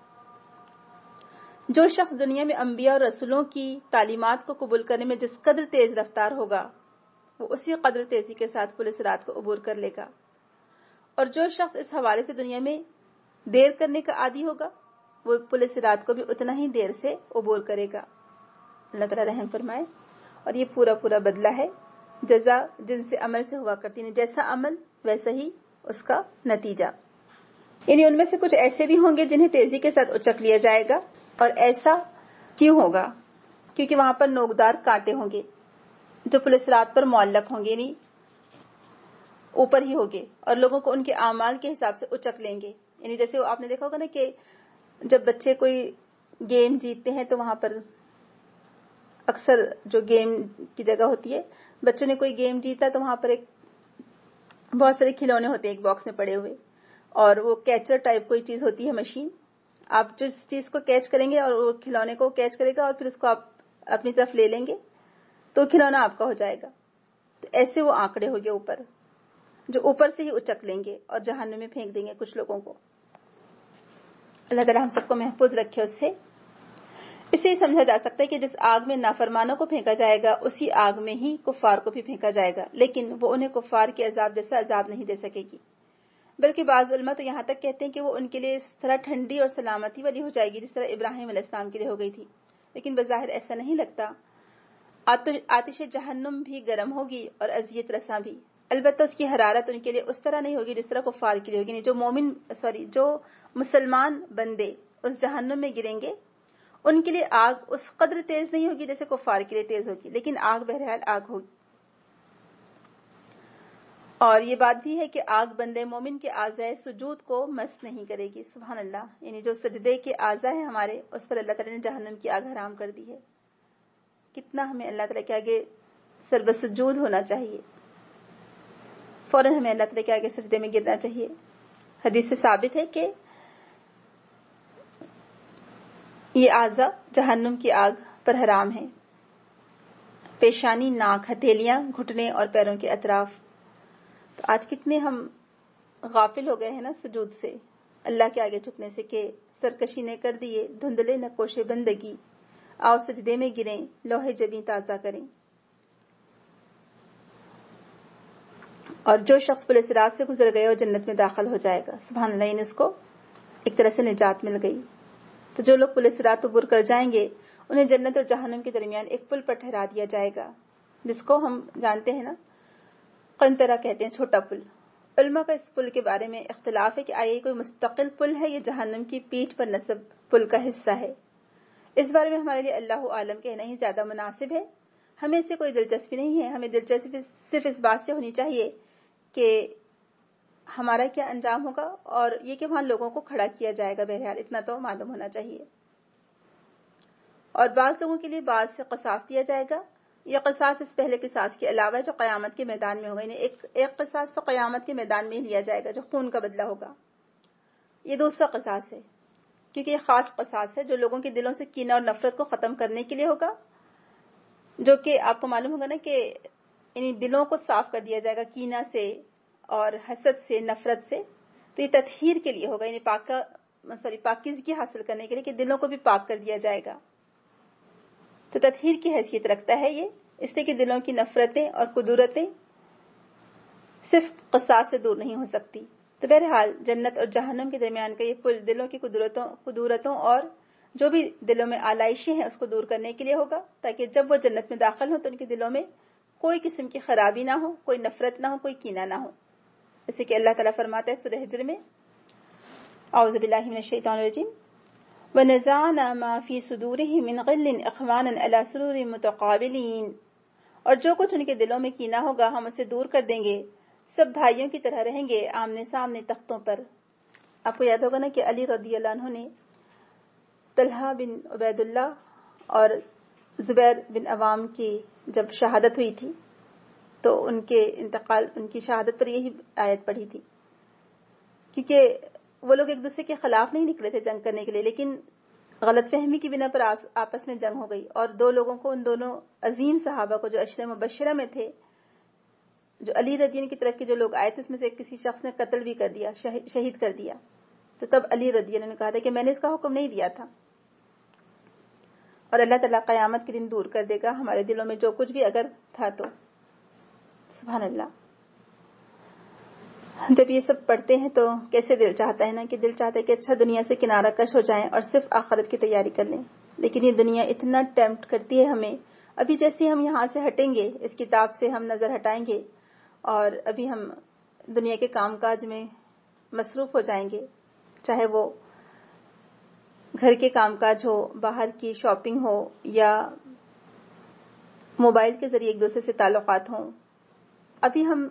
جو شخص دنیا میں انبیاء اور رسولوں کی تعلیمات کو قبول کرنے میں جس قدر تیز رفتار ہوگا، وہ اسی قدر تیزی کے ساتھ پل صراط کو عبور کر لے گا. اور جو شخص اس حوالے سے دنیا میں دیر کرنے کا عادی ہوگا، وہ پل صراط کو بھی اتنا ہی دیر سے عبور کرے گا. اللہ تعالیٰ رحم فرمائے. اور یہ پورا پورا بدلہ ہے، جزا جن سے عمل سے ہوا کرتی ہے. جیسا عمل ویسا ہی اس کا نتیجہ. یعنی ان میں سے کچھ ایسے بھی ہوں گے جنہیں تیزی کے ساتھ اچک لیا جائے گا. اور ایسا کیوں ہوگا؟ کیونکہ وہاں پر نوکدار کانٹے ہوں گے جو پل صراط پر معلق ہوں گے، یعنی اوپر ہی ہوگے، اور لوگوں کو ان کے اعمال کے حساب سے اچک لیں گے. یعنی جیسے آپ نے دیکھا ہوگا نا کہ جب بچے کوئی گیم جیتتے ہیں تو وہاں پر اکثر جو گیم کی جگہ ہوتی ہے، بچوں نے کوئی گیم جیتا تو وہاں پر ایک بہت سارے کھلونے ہوتے ہیں ایک باکس میں پڑے ہوئے، اور وہ کیچر ٹائپ کوئی چیز ہوتی ہے مشین. آپ جس چیز کو کیچ کریں گے اور وہ کھلونے کو کیچ کرے گا اور پھر اس کو آپ اپنی طرف لے لیں گے تو کھلونا آپ کا ہو جائے گا. تو ایسے وہ آنکڑے ہو گئے اوپر، جو اوپر سے ہی اچک لیں گے اور جہنم میں پھینک دیں گے کچھ لوگوں کو. اللہ تعالیٰ ہم سب کو محفوظ رکھے اس سے. اسے سمجھا جا سکتا ہے کہ جس آگ میں نافرمانوں کو پھینکا جائے گا اسی آگ میں ہی کفار کو بھی پھینکا جائے گا، لیکن وہ انہیں کفار کے عذاب جیسا عذاب نہیں دے سکے گی. بلکہ بعض علماء تو یہاں تک کہتے ہیں کہ وہ ان کے لیے اس طرح ٹھنڈی اور سلامتی والی ہو جائے گی جس طرح ابراہیم علیہ السلام کے لیے ہو گئی تھی. لیکن بظاہر ایسا نہیں لگتا. آتش جہنم بھی گرم ہوگی اور اذیت رساں بھی، البتہ اس کی حرارت ان کے لیے اس طرح نہیں ہوگی جس طرح کفار کے لیے ہوگی. جو مومن سوری جو مسلمان بندے اس جہنم میں گریں گے ان کے لیے آگ اس قدر تیز نہیں ہوگی جیسے کفار کے لیے تیز ہوگی، لیکن آگ بہرحال آگ ہوگی. اور یہ بات بھی ہے کہ آگ بندے مومن کے اعضائے سجود کو مس نہیں کرے گی. سبحان اللہ. یعنی جو سجدے کے اعضاء ہیں ہمارے، اس پر اللہ تعالیٰ نے جہنم کی آگ حرام کر دی ہے. کتنا ہمیں اللہ تعالیٰ کے آگے سر بسجود ہونا چاہیے، فوراً ہمیں اللہ تعالیٰ کے آگے سجدے میں گرنا چاہیے. حدیث سے ثابت ہے کہ یہ اعضاء جہنم کی آگ پر حرام ہیں: پیشانی، ناک، ہتھیلیاں، گھٹنے اور پیروں کے اطراف. تو آج کتنے ہم غافل ہو گئے ہیں نا سجود سے، اللہ کے آگے جھکنے سے، کہ سرکشی نے کر دیے دھندلے نقوش بندگی، آؤ سجدے میں گریں، لوہے جبیں تازہ کریں. اور جو شخص پل صراط سے گزر گئے وہ جنت میں داخل ہو جائے گا. سبحان اللہ. ان اس کو ایک طرح سے نجات مل گئی. تو جو لوگ پل صراط عبور کر جائیں گے انہیں جنت اور جہنم کے درمیان ایک پل پر ٹھہرا دیا جائے گا، جس کو ہم جانتے ہیں نا قنطرہ کہتے ہیں، چھوٹا پل. علماء کا اس پل کے بارے میں اختلاف ہے کہ آیا یہ کوئی مستقل پل ہے یا جہنم کی پیٹھ پر نصب پل کا حصہ ہے. اس بارے میں ہمارے لیے اللہ عالم کہنا ہی زیادہ مناسب ہے. ہمیں اس سے کوئی دلچسپی نہیں ہے. ہمیں دلچسپی صرف اس بات سے ہونی چاہیے کہ ہمارا کیا انجام ہوگا اور یہ کہ وہاں لوگوں کو کھڑا کیا جائے گا. بہرحال اتنا تو معلوم ہونا چاہیے. اور بعض لوگوں کے لیے بعض سے قصاص دیا جائے گا. یہ قصاص اس پہلے قصاص کے علاوہ جو قیامت کے میدان میں ہوگا. یعنی ایک ایک قصاص تو قیامت کے میدان میں ہی لیا جائے گا جو خون کا بدلہ ہوگا. یہ دوسرا قصاص ہے کیونکہ یہ خاص قصاص ہے جو لوگوں کے دلوں سے کینہ اور نفرت کو ختم کرنے کے لیے ہوگا، جو کہ آپ کو معلوم ہوگا نا کہ یعنی دلوں کو صاف کر دیا جائے گا کینہ سے اور حسد سے، نفرت سے. تو یہ تطہیر کے لیے ہوگا، یعنی پاک سوری پاکیزگی حاصل کرنے کے لیے کہ دلوں کو بھی پاک کر دیا جائے گا. تو تطہیر کی حیثیت رکھتا ہے یہ، اس لیے کہ دلوں کی نفرتیں اور قدورتیں صرف قصاص سے دور نہیں ہو سکتی. تو بہرحال جنت اور جہنم کے درمیان کا یہ پل دلوں کی قدرتوں قدورتوں اور جو بھی دلوں میں آلائشیں ہیں اس کو دور کرنے کے لیے ہوگا، تاکہ جب وہ جنت میں داخل ہوں تو ان کے دلوں میں کوئی قسم کی خرابی نہ ہو، کوئی نفرت نہ ہو، کوئی کینہ نہ ہو. جیسے کہ اللہ تعالیٰ فرماتا ہے سورہ ہجر میں، اعوذ باللہ من الشیطان الرجیم، وَنَزَعْنَا مَا فِي صُدُورِهِم مِّن غِلٍّ إِخْوَانًا عَلَىٰ سُرُرٍ مُتَقَابِلِينَ. اور جو کچھ ان کے دلوں میں کینہ ہوگا ہم اسے دور کر دیں گے، سب بھائیوں کی طرح رہیں گے آمنے سامنے تختوں پر. آپ کو یاد ہوگا نا کہ علی رضی اللہ عنہ نے طلحہ بن عبید اللہ اور زبیر بن عوام کی جب شہادت ہوئی تھی تو ان کے انتقال ان کی شہادت پر یہی آیت پڑھی تھی، کیونکہ وہ لوگ ایک دوسرے کے خلاف نہیں نکلے تھے جنگ کرنے کے لیے، لیکن غلط فہمی کی بنا پر آپس میں جنگ ہو گئی اور دو لوگوں کو، ان دونوں عظیم صحابہ کو جو عشرہ مبشرہ میں تھے، جو علی رضی اللہ کی طرف کے جو لوگ آئے تھے، اس میں سے کسی شخص نے قتل بھی کر دیا، شہید کر دیا. تو تب علی رضی اللہ نے کہا تھا کہ میں نے اس کا حکم نہیں دیا تھا، اور اللہ تعالیٰ قیامت کے دن دور کر دے گا ہمارے دلوں میں جو کچھ بھی اگر تھا تو. سبحان اللہ. جب یہ سب پڑھتے ہیں تو کیسے دل چاہتا ہے نا کہ دل چاہتا ہے کہ اچھا دنیا سے کنارہ کش ہو جائیں اور صرف آخرت کی تیاری کر لیں. لیکن یہ دنیا اتنا ٹیمپٹ کرتی ہے ہمیں. ابھی جیسے ہم یہاں سے ہٹیں گے، اس کتاب سے ہم نظر ہٹائیں گے اور ابھی ہم دنیا کے کام کاج میں مصروف ہو جائیں گے، چاہے وہ گھر کے کام کاج ہو، باہر کی شاپنگ ہو، یا موبائل کے ذریعے ایک دوسرے سے تعلقات ہوں. ابھی ہم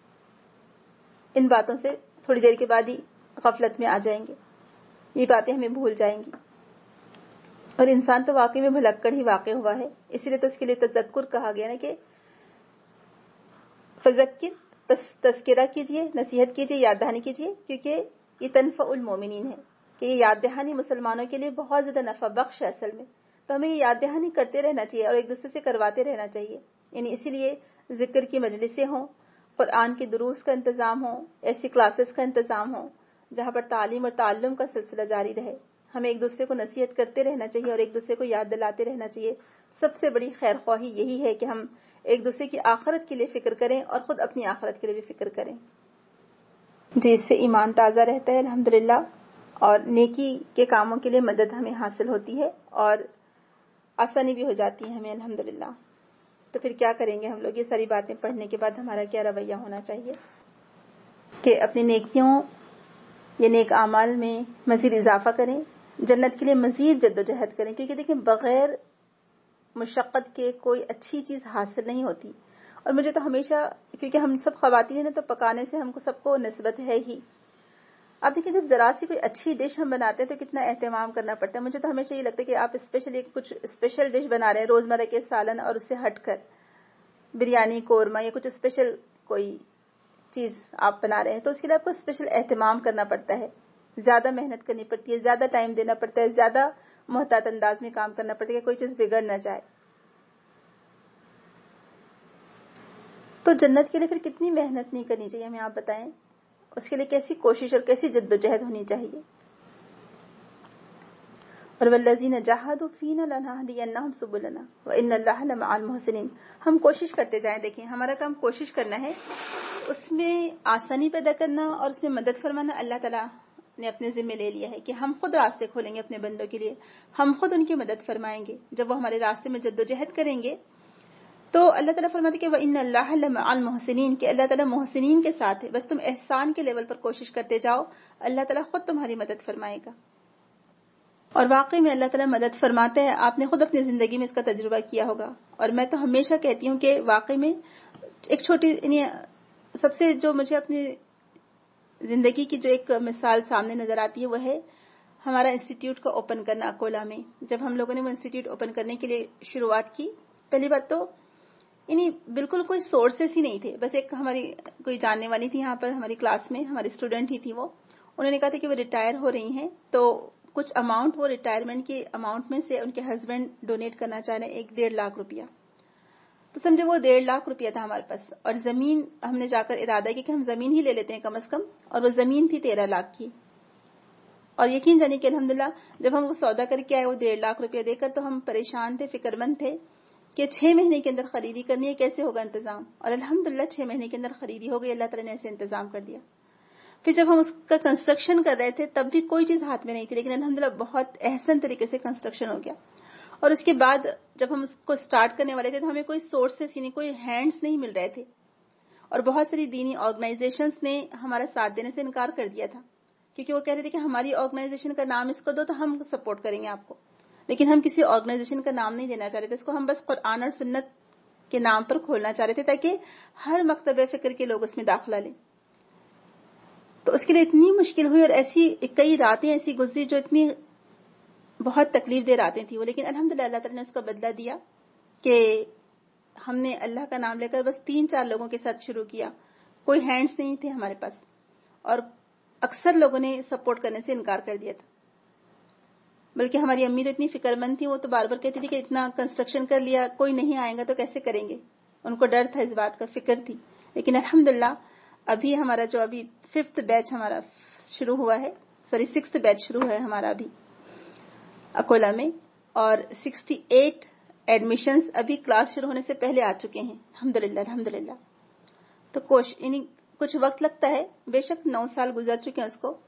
ان باتوں سے تھوڑی دیر کے بعد ہی غفلت میں آ جائیں گے، یہ باتیں ہمیں بھول جائیں گی. اور انسان تو واقعی میں بھلکڑ ہی واقع ہوا ہے، اسی لیے تو اس کے لیے تذکر کہا گیا نا کہ فذکر، بس تذکرہ کیجئے، نصیحت کیجئے، یاد دہانی کیجئے، کیونکہ یہ تنفع المومنین ہے کہ یہ یاد دہانی مسلمانوں کے لیے بہت زیادہ نفع بخش ہے اصل میں. تو ہمیں یہ یاد دہانی کرتے رہنا چاہیے اور ایک دوسرے سے کرواتے رہنا چاہیے. یعنی اسی لیے ذکر کی مجلسیں ہوں، قرآن کے دروس کا انتظام ہو، ایسی کلاسز کا انتظام ہو جہاں پر تعلیم اور تعلم کا سلسلہ جاری رہے. ہمیں ایک دوسرے کو نصیحت کرتے رہنا چاہیے اور ایک دوسرے کو یاد دلاتے رہنا چاہیے. سب سے بڑی خیر خواہی یہی ہے کہ ہم ایک دوسرے کی آخرت کے لیے فکر کریں اور خود اپنی آخرت کے لیے بھی فکر کریں. جی، اس سے ایمان تازہ رہتا ہے الحمدللہ، اور نیکی کے کاموں کے لیے مدد ہمیں حاصل ہوتی ہے اور آسانی بھی ہو جاتی ہے ہمیں الحمدللہ. تو پھر کیا کریں گے ہم لوگ؟ یہ ساری باتیں پڑھنے کے بعد ہمارا کیا رویہ ہونا چاہیے کہ اپنی نیکیوں یا نیک اعمال میں مزید اضافہ کریں، جنت کے لیے مزید جد و جہد کریں. کیونکہ دیکھیں بغیر مشقت کے کوئی اچھی چیز حاصل نہیں ہوتی. اور مجھے تو ہمیشہ، کیونکہ ہم سب خواتین ہیں تو پکانے سے ہم کو سب کو نسبت ہے ہی. آپ دیکھیں جب ذرا سی کوئی اچھی ڈش ہم بناتے ہیں تو کتنا اہتمام کرنا پڑتا ہے. مجھے تو ہمیشہ یہ لگتا ہے کہ آپ اسپیشلی کچھ اسپیشل ڈش بنا رہے ہیں روزمرہ کے سالن، اور اس سے ہٹ کر بریانی، قورمہ یا کچھ اسپیشل کوئی چیز آپ بنا رہے ہیں تو اس کے لیے آپ کو اسپیشل اہتمام کرنا پڑتا ہے، زیادہ محنت کرنی پڑتی ہے، زیادہ ٹائم دینا پڑتا ہے، زیادہ محتاط انداز میں کام کرنا پڑتا ہے کہ کوئی چیز بگڑ نہ جائے. تو جنت کے لیے پھر کتنی محنت نہیں کرنی چاہیے ہمیں، آپ بتائیں. اس کے لیے کیسی کوشش اور کیسی جد و جہد ہونی چاہیے. اور والذین جاہدوا فینا لنہدینہم سبلنا وان اللہ لمع المحسنین. ہم کوشش کرتے جائیں. دیکھیں ہمارا کام کوشش کرنا ہے، اس میں آسانی پیدا کرنا اور اس میں مدد فرمانا اللہ تعالیٰ نے اپنے ذمہ لے لیا ہے کہ ہم خود راستے کھولیں گے اپنے بندوں کے لیے، ہم خود ان کی مدد فرمائیں گے. جب وہ ہمارے راستے میں جد و جہد کریں گے تو اللہ تعالیٰ فرماتے کہ وَإِنَّ اللَّهَ لَمَعَ الْمُحْسِنِينَ کہ اللہ تعالیٰ محسنین کے ساتھ ہے. بس تم احسان کے لیول پر کوشش کرتے جاؤ، اللہ تعالیٰ خود تمہاری مدد فرمائے گا. اور واقعی میں اللہ تعالیٰ مدد فرماتے ہیں. آپ نے خود اپنی زندگی میں اس کا تجربہ کیا ہوگا. اور میں تو ہمیشہ کہتی ہوں کہ واقعی میں ایک چھوٹی یعنی سب سے جو مجھے اپنی زندگی کی جو ایک مثال سامنے نظر آتی ہے وہ ہے ہمارا انسٹیٹیوٹ کا اوپن کرنا اکولا میں. جب ہم لوگوں نے وہ انسٹیٹیوٹ اوپن کرنے کے لیے شروعات کی، پہلی بات تو یعنی بالکل کوئی سورسز ہی نہیں تھے. بس ایک ہماری کوئی جاننے والی تھی یہاں پر ہماری کلاس میں، ہماری اسٹوڈنٹ ہی تھی. وہ انہوں نے کہا تھا کہ وہ ریٹائر ہو رہی ہیں تو کچھ اماؤنٹ وہ ریٹائرمنٹ کے اماؤنٹ میں سے ان کے ہسبینڈ ڈونیٹ کرنا چاہ رہے ہیں، ایک ڈیڑھ لاکھ روپیہ. تو سمجھے وہ ڈیڑھ لاکھ روپیہ تھا ہمارے پاس. اور زمین ہم نے جا کر ارادہ کیا کہ ہم زمین ہی لے لیتے ہیں کم از کم، اور وہ زمین تھی تیرہ لاکھ کی. اور یقین جانے کہ الحمدللہ جب ہم وہ سودا کر کے آئے وہ ڈیڑھ لاکھ روپیہ دے کر تو ہم پریشان تھے، فکر مند تھے کہ چھ مہینے کے اندر خریدی کرنی ہے، کیسے ہوگا انتظام. اور الحمدللہ چھ مہینے کے اندر خریدی ہو گئی، اللہ تعالیٰ نے ایسے انتظام کر دیا. پھر جب ہم اس کا کنسٹرکشن کر رہے تھے تب بھی کوئی چیز ہاتھ میں نہیں تھی، لیکن الحمدللہ بہت احسن طریقے سے کنسٹرکشن ہو گیا. اور اس کے بعد جب ہم اس کو سٹارٹ کرنے والے تھے تو ہمیں کوئی سورسز یعنی کوئی ہینڈز نہیں مل رہے تھے. اور بہت ساری دینی آرگنائزیشنز نے ہمارا ساتھ دینے سے انکار کر دیا تھا، کیونکہ وہ کہہ رہے تھے کہ ہماری آرگنائزیشن کا نام اس کو دو تو ہم سپورٹ کریں گے آپ کو. لیکن ہم کسی آرگنائزیشن کا نام نہیں دینا چاہ رہے تھے، اس کو ہم بس قرآن اور سنت کے نام پر کھولنا چاہ رہے تھے تاکہ ہر مکتبہ فکر کے لوگ اس میں داخلہ لیں. تو اس کے لیے اتنی مشکل ہوئی اور ایسی کئی راتیں ایسی گزری جو اتنی بہت تکلیف دہ راتیں تھیں وہ. لیکن الحمدللہ اللہ تعالیٰ نے اس کا بدلہ دیا کہ ہم نے اللہ کا نام لے کر بس تین چار لوگوں کے ساتھ شروع کیا. کوئی ہینڈز نہیں تھے ہمارے پاس اور اکثر لوگوں نے سپورٹ کرنے سے انکار کر دیا تھا. بلکہ ہماری امی تو اتنی فکر مند تھی، وہ تو بار بار کہتی تھی کہ اتنا کنسٹرکشن کر لیا کوئی نہیں آئے گا تو کیسے کریں گے. ان کو ڈر تھا، اس بات کا فکر تھی. لیکن الحمدللہ ابھی ہمارا جو ابھی ففتھ بیچ ہمارا شروع ہوا ہے، سوری سکستھ بیچ شروع ہوا ہے ہمارا ابھی اکولا میں، اور سکسٹی ایٹ ایڈمیشنز ابھی کلاس شروع ہونے سے پہلے آ چکے ہیں الحمدللہ الحمدللہ. تو کوش یعنی کچھ وقت لگتا ہے، بے شک نو سال گزر چکے ہیں اس کو،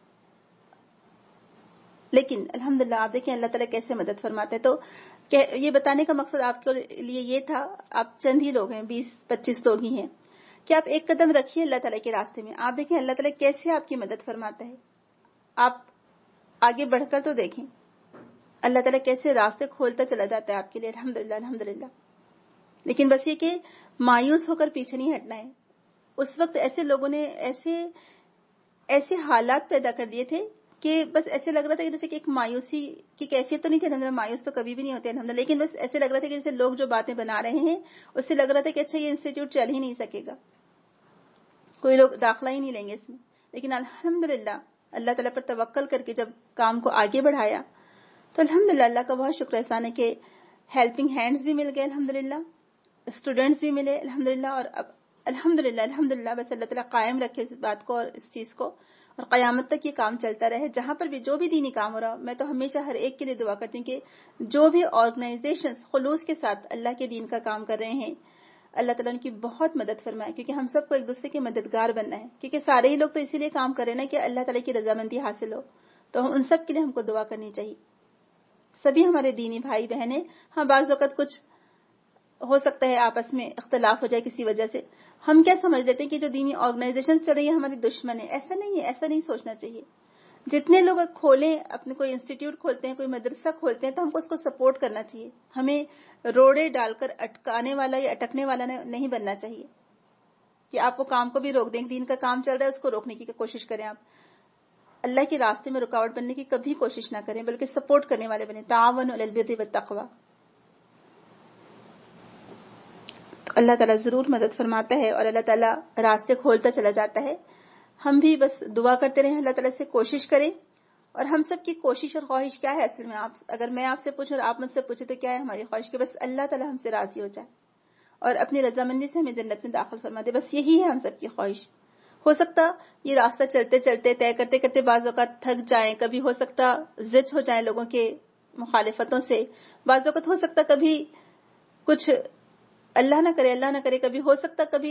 لیکن الحمدللہ آپ دیکھیں اللہ تعالیٰ کیسے مدد فرماتے ہیں. تو یہ بتانے کا مقصد آپ کے لیے یہ تھا، آپ چند ہی لوگ ہیں، بیس پچیس لوگ ہی ہیں، کہ آپ ایک قدم رکھیے اللہ تعالیٰ کے راستے میں. آپ دیکھیں اللہ تعالیٰ کیسے آپ کی مدد فرماتا ہے. آپ آگے بڑھ کر تو دیکھیں اللہ تعالیٰ کیسے راستے کھولتا چلا جاتا ہے آپ کے لیے. الحمدللہ الحمدللہ. لیکن بس یہ کہ مایوس ہو کر پیچھے نہیں ہٹنا ہے. اس وقت ایسے لوگوں نے ایسے ایسے حالات پیدا کر دیے تھے کہ بس ایسے لگ رہا تھا کہ جیسے کہ ایک مایوسی کی کیفیت تو نہیں تھی. الحمدللہ مایوس تو کبھی بھی نہیں ہوتے الحمدللہ، لیکن بس ایسے لگ رہا تھا کہ جیسے لوگ جو باتیں بنا رہے ہیں اس سے لگ رہا تھا کہ اچھا یہ انسٹیٹیوٹ چل ہی نہیں سکے گا، کوئی لوگ داخلہ ہی نہیں لیں گے اس میں. لیکن الحمدللہ اللہ تعالیٰ پر توکل کر کے جب کام کو آگے بڑھایا تو الحمدللہ اللہ کا بہت شکر احسان ہے کہ ہیلپنگ ہینڈز بھی مل گئے الحمدللہ، اسٹوڈینٹس بھی ملے الحمدللہ. اور اب الحمدللہ الحمدللہ بس اللہ تعالیٰ قائم رکھے اس بات کو اور اس چیز کو، اور قیامت تک یہ کام چلتا رہے. جہاں پر بھی جو بھی دینی کام ہو رہا، میں تو ہمیشہ ہر ایک کے لیے دعا کرتی ہوں کہ جو بھی آرگنائزیشنز خلوص کے ساتھ اللہ کے دین کا کام کر رہے ہیں اللہ تعالیٰ ان کی بہت مدد فرمائے، کیونکہ ہم سب کو ایک دوسرے کے مددگار بننا ہے. کیونکہ سارے ہی لوگ تو اسی لیے کام کر رہے ہیں نا کہ اللہ تعالیٰ کی رضامندی حاصل ہو. تو ان سب کے لیے ہم کو دعا کرنی چاہیے. سبھی ہمارے دینی بھائی بہن ہیں. ہاں بعض وقت کچھ ہو سکتا ہے آپس میں اختلاف ہو جائے کسی وجہ سے. ہم کیا سمجھ لیتے ہیں کہ جو دینی آرگنائزیشن چل رہی ہے ہماری دشمن ہے. ایسا نہیں ہے, ایسا نہیں سوچنا چاہیے. جتنے لوگ کھولیں, اپنے کوئی انسٹیٹیوٹ کھولتے ہیں, کوئی مدرسہ کھولتے ہیں, تو ہم کو اس کو سپورٹ کرنا چاہیے. ہمیں روڑے ڈال کر اٹکانے والا یا اٹکنے والا نہیں بننا چاہیے کہ آپ کو کام کو بھی روک دیں. دین کا کام چل رہا ہے اس کو روکنے کی کوشش کریں. آپ اللہ کے راستے میں رکاوٹ بننے کی کبھی کوشش نہ کریں, بلکہ سپورٹ کرنے والے بنیں. تعاون علی البر والتقوی. اللہ تعالیٰ ضرور مدد فرماتا ہے اور اللہ تعالیٰ راستے کھولتا چلا جاتا ہے. ہم بھی بس دعا کرتے رہیں, اللہ تعالیٰ سے کوشش کریں. اور ہم سب کی کوشش اور خواہش کیا ہے اصل میں؟ آپ اگر میں آپ سے پوچھوں اور آپ مجھ سے پوچھیں تو کیا ہے ہماری خواہش؟ کہ بس اللہ تعالیٰ ہم سے راضی ہو جائے اور اپنی رضامندی سے ہمیں جنت میں داخل فرما دے. بس یہی ہے ہم سب کی خواہش. ہو سکتا یہ راستہ چلتے چلتے طے کرتے کرتے بعض اوقات تھک جائیں, کبھی ہو سکتا زچ ہو جائیں لوگوں کے مخالفتوں سے, بعض اوقات ہو سکتا کبھی کچھ اللہ نہ کرے اللہ نہ کرے کبھی ہو سکتا کبھی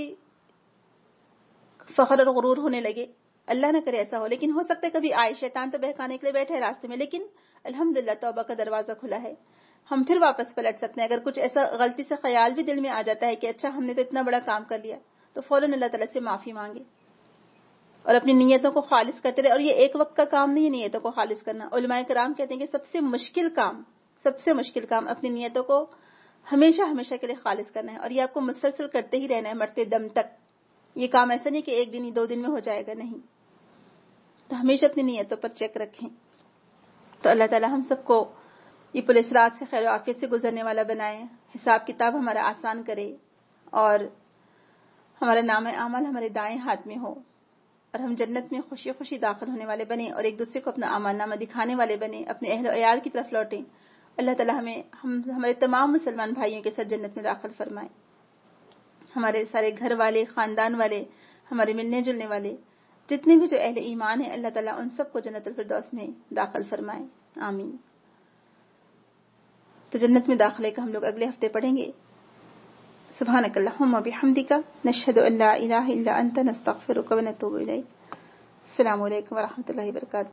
فخر اور غرور ہونے لگے, اللہ نہ کرے ایسا ہو. لیکن ہو سکتا ہے کبھی آئے, شیطان تو بہکانے کے لیے بیٹھے راستے میں, لیکن الحمدللہ توبہ کا دروازہ کھلا ہے, ہم پھر واپس پلٹ سکتے ہیں. اگر کچھ ایسا غلطی سے خیال بھی دل میں آ جاتا ہے کہ اچھا ہم نے تو اتنا بڑا کام کر لیا, تو فوراً اللہ تعالیٰ سے معافی مانگے اور اپنی نیتوں کو خالص کرتے رہے. اور یہ ایک وقت کا کام نہیں ہے نیتوں کو خالص کرنا. علماء کرام کہتے ہیں کہ سب سے مشکل کام سب سے مشکل کام اپنی نیتوں کو ہمیشہ ہمیشہ کے لیے خالص کرنا ہے, اور یہ آپ کو مسلسل کرتے ہی رہنا ہے مرتے دم تک. یہ کام ایسا نہیں کہ ایک دن ہی دو دن میں ہو جائے گا, نہیں. تو ہمیشہ اپنی نیتوں پر چیک رکھیں. تو اللہ تعالیٰ ہم سب کو یہ پولیس رات سے خیر و عافیت سے گزرنے والا بنائے, حساب کتاب ہمارا آسان کرے, اور ہمارا نام اعمال ہمارے دائیں ہاتھ میں ہو, اور ہم جنت میں خوشی خوشی داخل ہونے والے بنیں, اور ایک دوسرے کو اپنا اعمال نامہ دکھانے والے بنیں, اپنے اہل و عیال کی طرف لوٹیں. اللہ تعالیٰ ہمیں ہم ہمارے تمام مسلمان بھائیوں کے ساتھ جنت میں داخل فرمائے. ہمارے سارے گھر والے, خاندان والے, ہمارے ملنے جلنے والے جتنے بھی جو اہل ایمان ہیں, اللہ تعالیٰ ان سب کو جنت الفردوس میں داخل فرمائے. آمین. تو جنت میں داخلے کا ہم لوگ اگلے ہفتے پڑھیں گے. سبحانک اللہم و بحمدک نشہد ان لا الہ الا انت نستغفرک و نتوب الیک. السلام علیکم و رحمۃ اللہ وبرکاتہ.